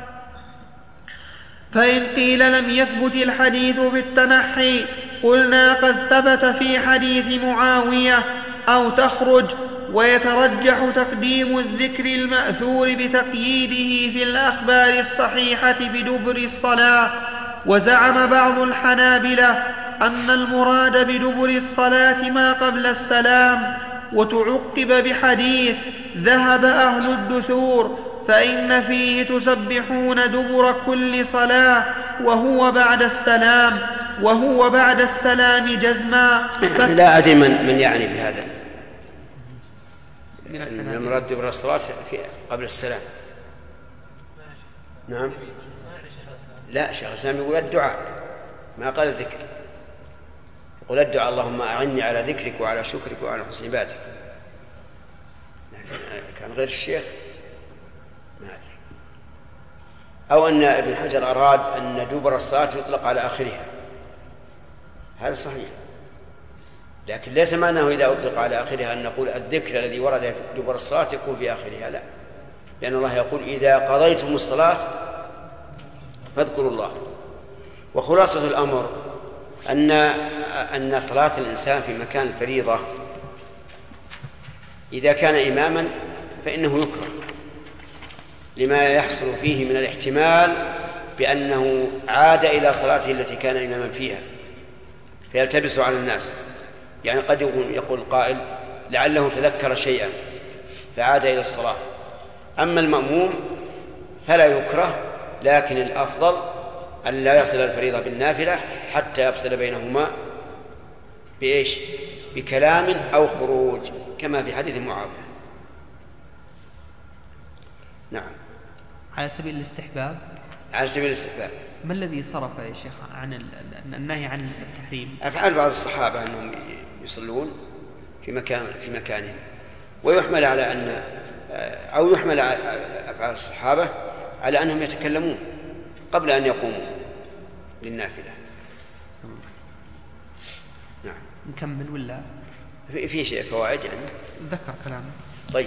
فإن قيل لم يثبت الحديث في التنحي قلنا قد ثبت في حديث معاوية أو تخرج، ويترجح تقديم الذكر المأثور بتقييده في الأخبار الصحيحة بدبر الصلاة. وزعم بعض الحنابلة أن المراد بدبر الصلاة ما قبل السلام، وتعقب بحديث ذهب أهل الدثور فإن فيه تسبحون دبر كل صلاة وهو بعد السلام جزما. لا أدري من يعني بهذا أن المراد دبر الصلاة قبل السلام. نعم، لا، شيخ الإسلام يقول الدعاء، ما قال الذكر. يقول الدعاء اللهم أعني على ذكرك وعلى شكرك وعلى حسن عبادتك. لكن كان غير الشيخ ما أدري. أو أن ابن حجر أراد أن دبر الصلاة يطلق على آخرها، هذا صحيح، لكن ليس معناه إذا أطلق على آخرها أن نقول الذكر الذي ورد دبر الصلاة يكون في آخرها، لا، لأن الله يقول إذا قضيتم الصلاة فاذكروا الله. وخلاصة الأمر أن صلاة الإنسان في مكان الفريضة إذا كان إماما فإنه يكره لما يحصل فيه من الاحتمال بأنه عاد إلى صلاته التي كان إماما فيها فيلتبس على الناس. يعني قد يقول قائل لعله تذكر شيئا فعاد إلى الصلاة. أما المأموم فلا يكره، لكن الأفضل أن لا يصل الفريضة بالنافلة حتى يفصل بينهما بإيش؟ بكلام أو خروج، كما في حديث معاوية. نعم. على سبيل الاستحباب. على سبيل الاستحباب. ما الذي صرف يا شيخ عن النهي عن التحريم؟ أفعال بعض الصحابة أنهم يصلون في مكانهم، ويحمل على أن أو يحمل على أفعال الصحابة على أنهم يتكلمون قبل أن يقوموا للنافلة. نعم. نكمل ولا في شيء فوائد يعني ذكر كلامه؟ طيب.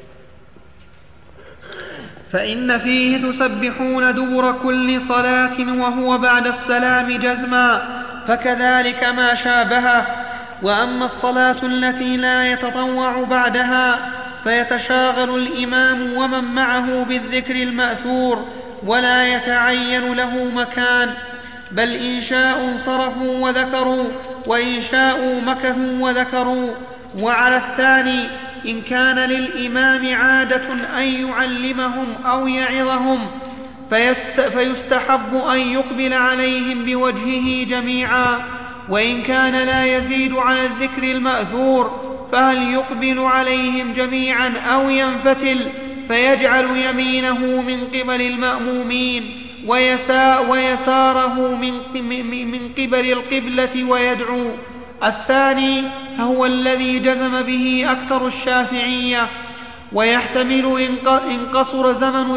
فإن فيه تسبحون دبر كل صلاة وهو بعد السلام جزما، فكذلك ما شابهه. وأما الصلاة التي لا يتطوع بعدها فيتشاغل الإمام ومن معه بالذكر المأثور ولا يتعين له مكان، بل إن شاءوا صرفوا وذكروا وإن شاءوا مكثوا وذكروا. وعلى الثاني إن كان للإمام عادة أن يعلمهم أو يعظهم فيستحب أن يقبل عليهم بوجهه جميعا، وإن كان لا يزيد على الذكر المأثور فهل يقبل عليهم جميعا أو ينفتل فيجعل يمينه من قبل المأمومين ويساره من قبل القبلة ويدعو. الثاني هو الذي جزم به أكثر الشافعية، ويحتمل إن قصر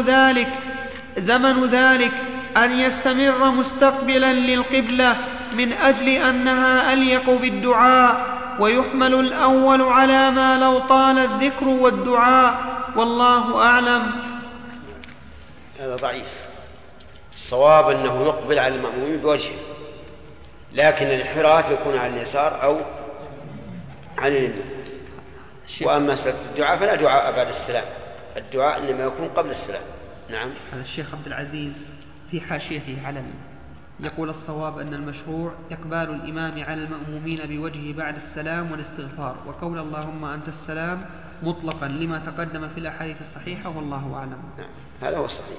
زمن ذلك أن يستمر مستقبلا للقبلة من أجل أنها أليق بالدعاء، ويحمل الأول على ما لو طال الذكر والدعاء، والله أعلم. هذا ضعيف. الصواب أنه يقبل على المأمومين بوجهه، لكن الانحراف يكون على اليسار أو على اليمين. وأما مسألة الدعاء فلا دعاء بعد السلام، الدعاء إنما يكون قبل السلام. نعم. هذا الشيخ عبد العزيز في حاشيته على يقول الصواب أن المشروع إقبال الإمام على المأمومين بوجهه بعد السلام والاستغفار، وقول اللهم أنت السلام مطلقا لما تقدم في الأحاديث الصحيحة، والله أعلم. نعم. هذا هو الصحيح.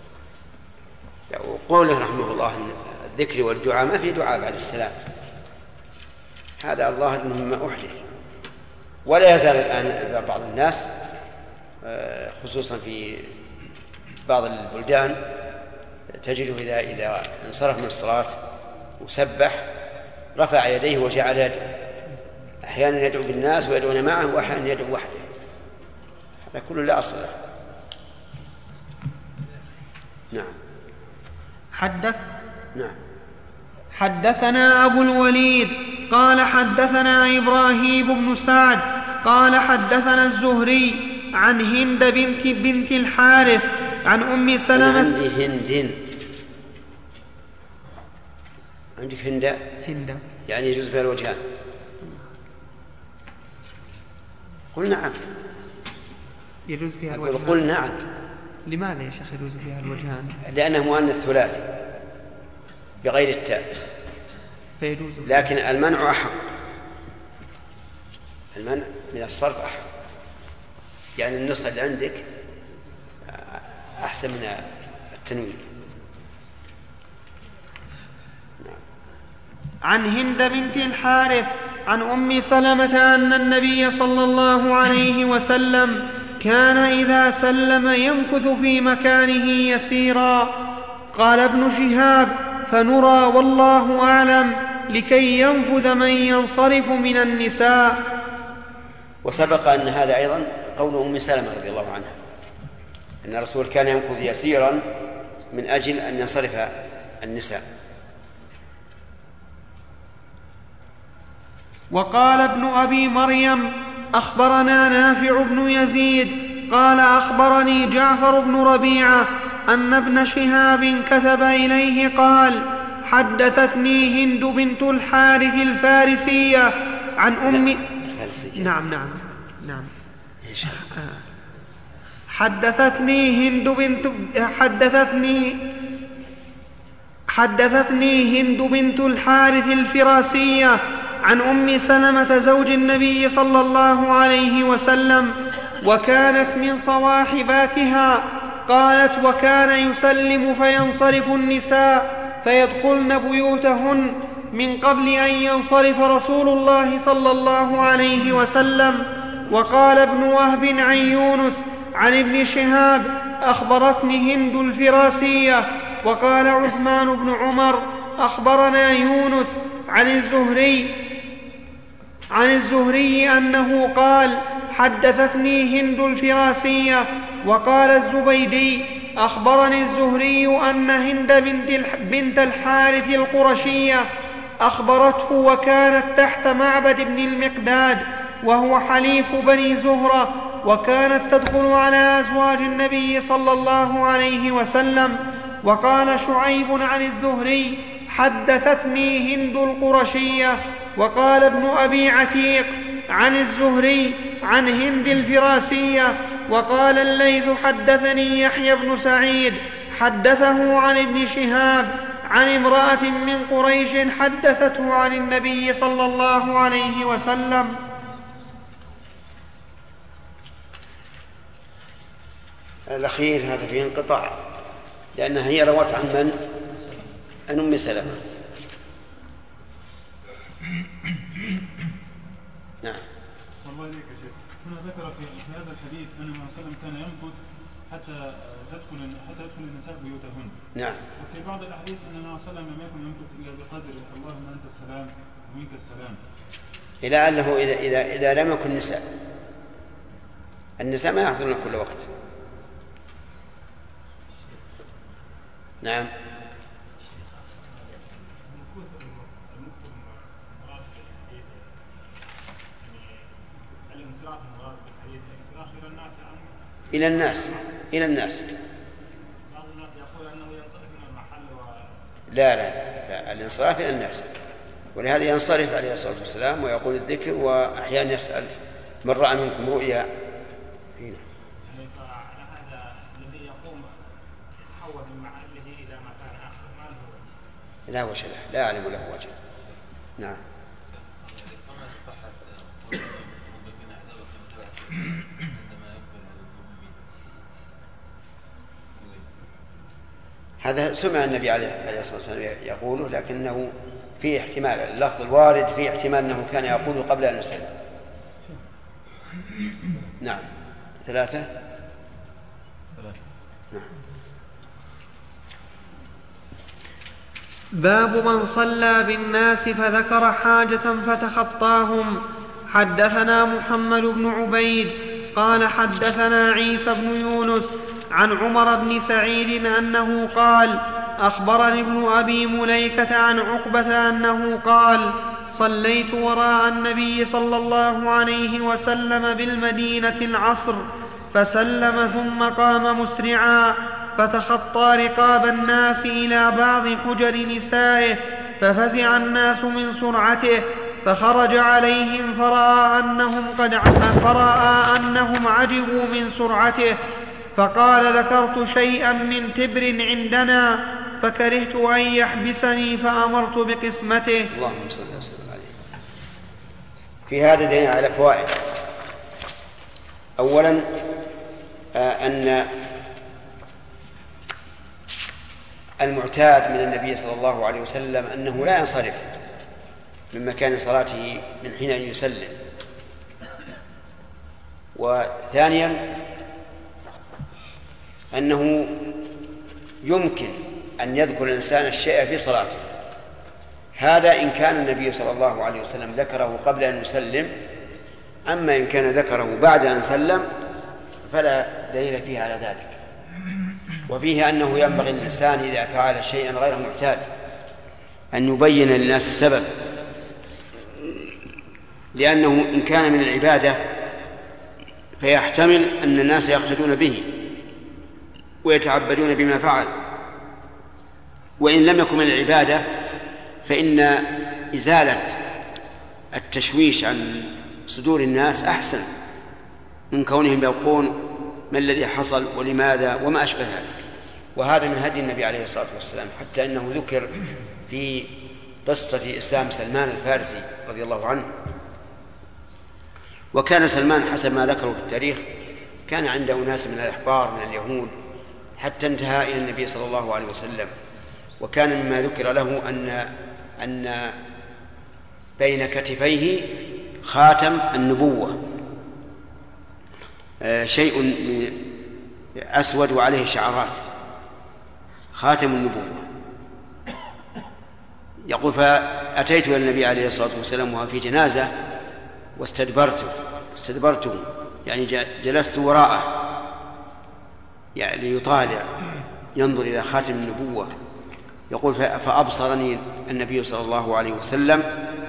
وقوله رحمه الله أن الذكر والدعاء ما في دعاء بعد السلام، هذا الله مما أحدث، ولا يزال الآن بعض الناس خصوصا في بعض البلدان تجده إذا انصرف من الصلاة وسبح رفع يديه وجعل يدعو، أحيانا يدعو بالناس ويدعون معه وأحيانا يدعو وحده، هذا كله لا أصل له. نعم. نعم. حدثنا أبو الوليد قال حدثنا إبراهيم بن سعد قال حدثنا الزهري عن هند بنت الحارث عن أم سلمة. عندي هند. عندك هند يعني يجوز بها الوجهان. قل نعم. يجوز فيها الوجهان. قل نعم. لماذا يا شيخ يجوز فيها الوجهان؟ لأنه مؤنث ثلاثي بغير التاء، فيجوز. لكن المنع أحق، المنع من الصرف أحق، يعني النسخة اللي عندك أحسن من التنوين. عن هند بنت الحارث عن أم سلمة أن النبي صلى الله عليه وسلم كان إذا سلم يمكث في مكانه يسيرا. قال ابن شهاب: فنرى والله أعلم لكي ينفذ من ينصرف من النساء. وسبق أن هذا أيضا قول أم سلمة رضي الله عنها أن الرسول كان يمكث يسيرا من أجل أن ينصرف النساء. وقال ابن أبي مريم: أخبرنا نافع بن يزيد قال أخبرني جعفر بن ربيعة أن ابن شهاب كتب إليه قال: حدثتني هند بنت الحارث الفارسية عن أم حدثتني هند بنت الحارث الفراسية عن أم سلمة زوج النبي صلى الله عليه وسلم، وكانت من صواحباتها. قالت: وكان يسلم فينصرف النساء فيدخلن بيوتهن من قبل أن ينصرف رسول الله صلى الله عليه وسلم. وقال ابن وهب عن يونس عن ابن شهاب: أخبرتني هند الفراسية. وقال عثمان بن عمر: أخبرنا يونس عن الزهري أنه قال: حدثتني هند الفراسية. وقال الزبيدي: أخبرني الزهري أن هند بنت الحارث القرشية أخبرته، وكانت تحت معبد بن المقداد وهو حليف بني زهرة، وكانت تدخل على أزواج النبي صلى الله عليه وسلم. وقال شعيب عن الزهري: حدثتني هند القرشية. وقال ابن أبي عتيق عن الزهري عن هند الفراسية. وقال الليث: حدثني يحيى بن سعيد حدثه عن ابن شهاب عن امرأة من قريش حدثته عن النبي صلى الله عليه وسلم. الأخير هذا فيه انقطاع، لأنها هي روت عن من؟ عن أم سلمة. نعم. صلى الله عليك يا شيخ. هنا ذكر في هذا الحديث أن النبي صلى الله عليه وسلم كان يمكث حتى يدخل النساء بيوتهن. نعم. وفي بعض الأحاديث أن النبي صلى الله عليه وسلم لم يكن يمكث إلا بقدر اللهم أنت السلام ومنك السلام. إلى أنه إذا لم يكن النساء ما يحضرن كل وقت. نعم. إلى الناس. بعض الناس يقول أنه ينصرف من المحل لا الانصراف إلى الناس، ولهذا ينصرف عليه الصلاة والسلام ويقول الذكر، وأحيانا يسأل: من رأى منكم رؤيا فينا. هذا الذي يقوم يتحول من محله إلى مكان آخر ما له وجه؟ لا وجه له، لا أعلم له وجه. نعم. هذا سمع النبي عليه الصلاة والسلام يقوله، لكنه فيه احتمال، اللفظ الوارد فيه احتمال أنه كان يقوله قبل أن يسلم. نعم 3. نعم. باب من صلى بالناس فذكر حاجة فتخطاهم. حدثنا محمد بن عبيد قال حدثنا عيسى بن يونس عن عمر بن سعيد أنه قال أخبرني ابن أبي مليكة عن عقبة أنه قال صليت وراء النبي صلى الله عليه وسلم بالمدينة العصر فسلم ثم قام مسرعا فتخطى رقاب الناس إلى بعض حجر نسائه ففزع الناس من سرعته فخرج عليهم فرأى أنهم عجبوا من سرعته فقال ذكرت شيئا من تبر عندنا فكرهت أن يحبسني فأمرت بقسمته. اللهم صل وسلم عليه. في هذا دليل على فوائد. أولا أن المعتاد من النبي صلى الله عليه وسلم أنه لا ينصرف من مكان صلاته من حين أن يسلم. وثانيا أنه يمكن أن يذكر الإنسان الشيء في صلاته، هذا إن كان النبي صلى الله عليه وسلم ذكره قبل أن يسلم. أما إن كان ذكره بعد أن سلم فلا دليل فيه على ذلك. وفيه أنه ينبغي للإنسان إذا فعل شيئا غير معتاد أن يبين للناس السبب، لأنه إن كان من العبادة فيحتمل أن الناس يقتدون به ويتعبدون بما فعل، وإن لم يكن من العبادة فإن إزالة التشويش عن صدور الناس أحسن من كونهم يبقون ما الذي حصل ولماذا وما أشبه ذلك. وهذا من هدي النبي عليه الصلاة والسلام، حتى أنه ذكر في قصة إسلام سلمان الفارسي رضي الله عنه. وكان سلمان حسب ما ذكروا في التاريخ كان عنده ناس من الأحبار من اليهود حتى انتهى إلى النبي صلى الله عليه وسلم. وكان مما ذكر له أن بين كتفيه خاتم النبوة، شيء أسود وعليه شعرات، خاتم النبوة. يقول فأتيت إلى النبي عليه الصلاة والسلام وهو في جنازة واستدبرته يعني جلست وراءه يعني يطالع ينظر إلى خاتم النبوة. يقول فأبصرني النبي صلى الله عليه وسلم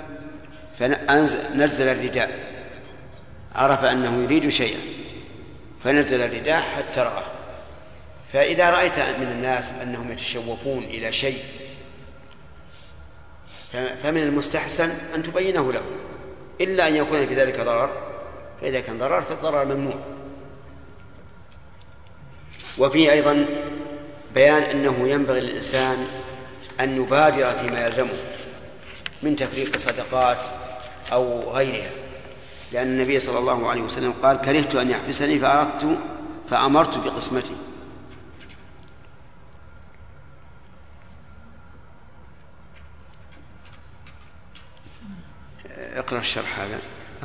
فنزل الرداء، عرف أنه يريد شيئا فنزل الرداء حتى رأى. فإذا رأيت من الناس أنهم يتشوفون إلى شيء فمن المستحسن أن تبينه له، إلا أن يكون في ذلك ضرر، فإذا كان ضرر فالضرر ممنوع. وفيه أيضا بيان أنه ينبغي للإنسان أن يبادر فيما يلزمه من تفريق صدقات أو غيرها، لأن النبي صلى الله عليه وسلم قال كرهت أن يحبسني فأمرت بقسمتي. اقرأ الشرح هذا.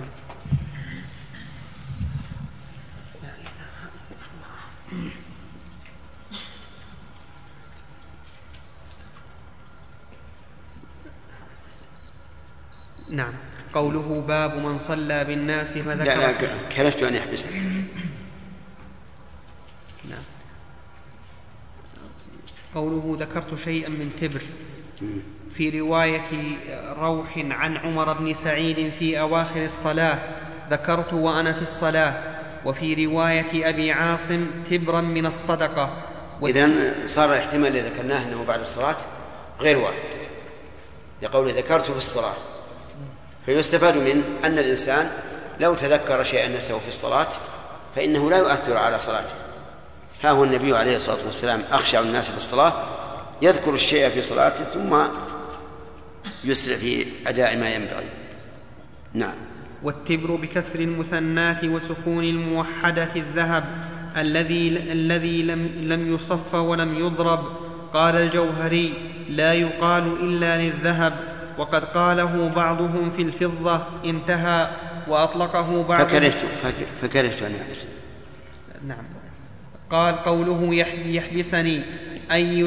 نعم. قوله باب من صلى بالناس فذكر لا كرهت أن يحبسني. نعم. قوله ذكرت شيئا من تبر في رواية روح عن عمر بن سعيد في أواخر الصلاة ذكرت وأنا في الصلاة، وفي رواية أبي عاصم تبرا من الصدقة. إذن صار الاحتمال اللي ذكرناه أنه بعد الصلاة غير واحد، لقول ذكرت في الصلاة. فيستفاد منه أن الإنسان لو تذكر شيئا نسيه في الصلاة فإنه لا يؤثر على صلاته. ها هو النبي عليه الصلاة والسلام أخشع الناس في الصلاة، يذكر الشيء في صلاته ثم يسرع في أداء ما ينبغي. نعم. والتبر بكسر المثنات وسكون الموحدة الذهب الذي لم يصف ولم يضرب. قال الجوهري لا يقال إلا للذهب، وقد قاله بعضهم في الفضة. انتهى. وأطلقه بعض فكرهت أن يحبس. نعم. قال قوله يحبسني أي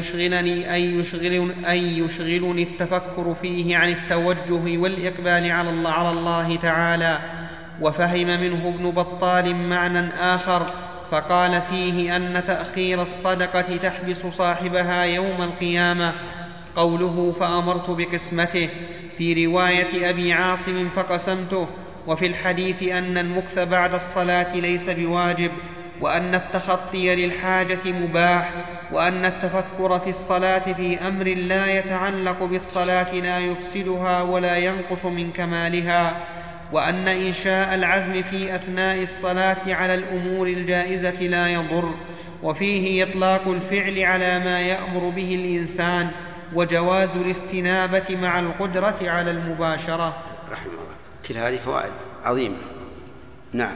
يشغلني التفكر فيه عن التوجه والإقبال على الله تعالى. وفهم منه ابن بطال معنى آخر فقال فيه أن تأخير الصدقة تحبس صاحبها يوم القيامة. قوله فأمرت بقسمته في رواية أبي عاصم فقسمته. وفي الحديث أن المكث بعد الصلاة ليس بواجب، وأن التخطي للحاجة مباح، وأن التفكر في الصلاة في أمر لا يتعلق بالصلاة لا يفسدها ولا ينقص من كمالها، وأن إنشاء العزم في أثناء الصلاة على الأمور الجائزة لا يضر. وفيه إطلاق الفعل على ما يأمر به الإنسان، وجواز الاستنابة مع القدرة على المباشرة. رحمه الله. كل هذه فوائد عظيمة. نعم.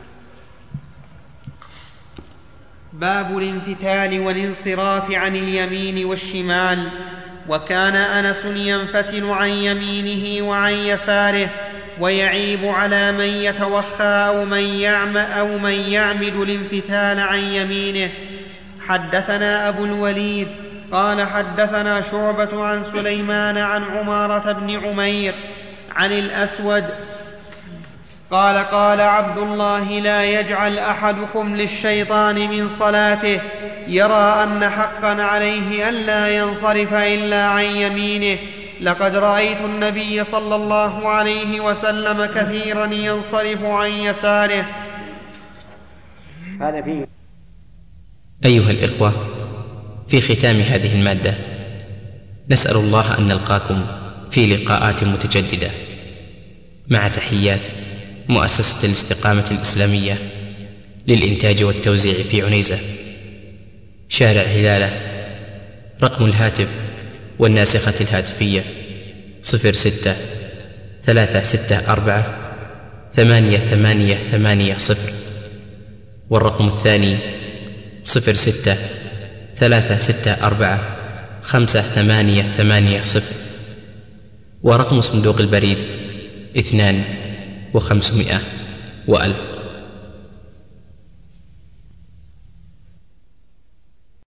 باب الانفتال والانصراف عن اليمين والشمال. وكان أنس ينفتل عن يمينه وعن يساره، ويعيب على من يتوخى أو من يعمد الانفتال عن يمينه. حدثنا أبو الوليد قال حدثنا شعبة عن سليمان عن عمارة بن عمير عن الأسود قال عبد الله لا يجعل أحدكم للشيطان من صلاته يرى أن حقا عليه ألا ينصرف إلا عن يمينه. لقد رأيت النبي صلى الله عليه وسلم كثيرا ينصرف عن يساره. أيها الإخوة، في ختام هذه المادة نسأل الله أن نلقاكم في لقاءات متجددة، مع تحيات مؤسسة الاستقامة الإسلامية للإنتاج والتوزيع في عنيزة، شارع هلالة. رقم الهاتف والناسخة الهاتفية 06-364-8880، والرقم الثاني 06-364-5880، ورقم صندوق البريد 2500 و1000.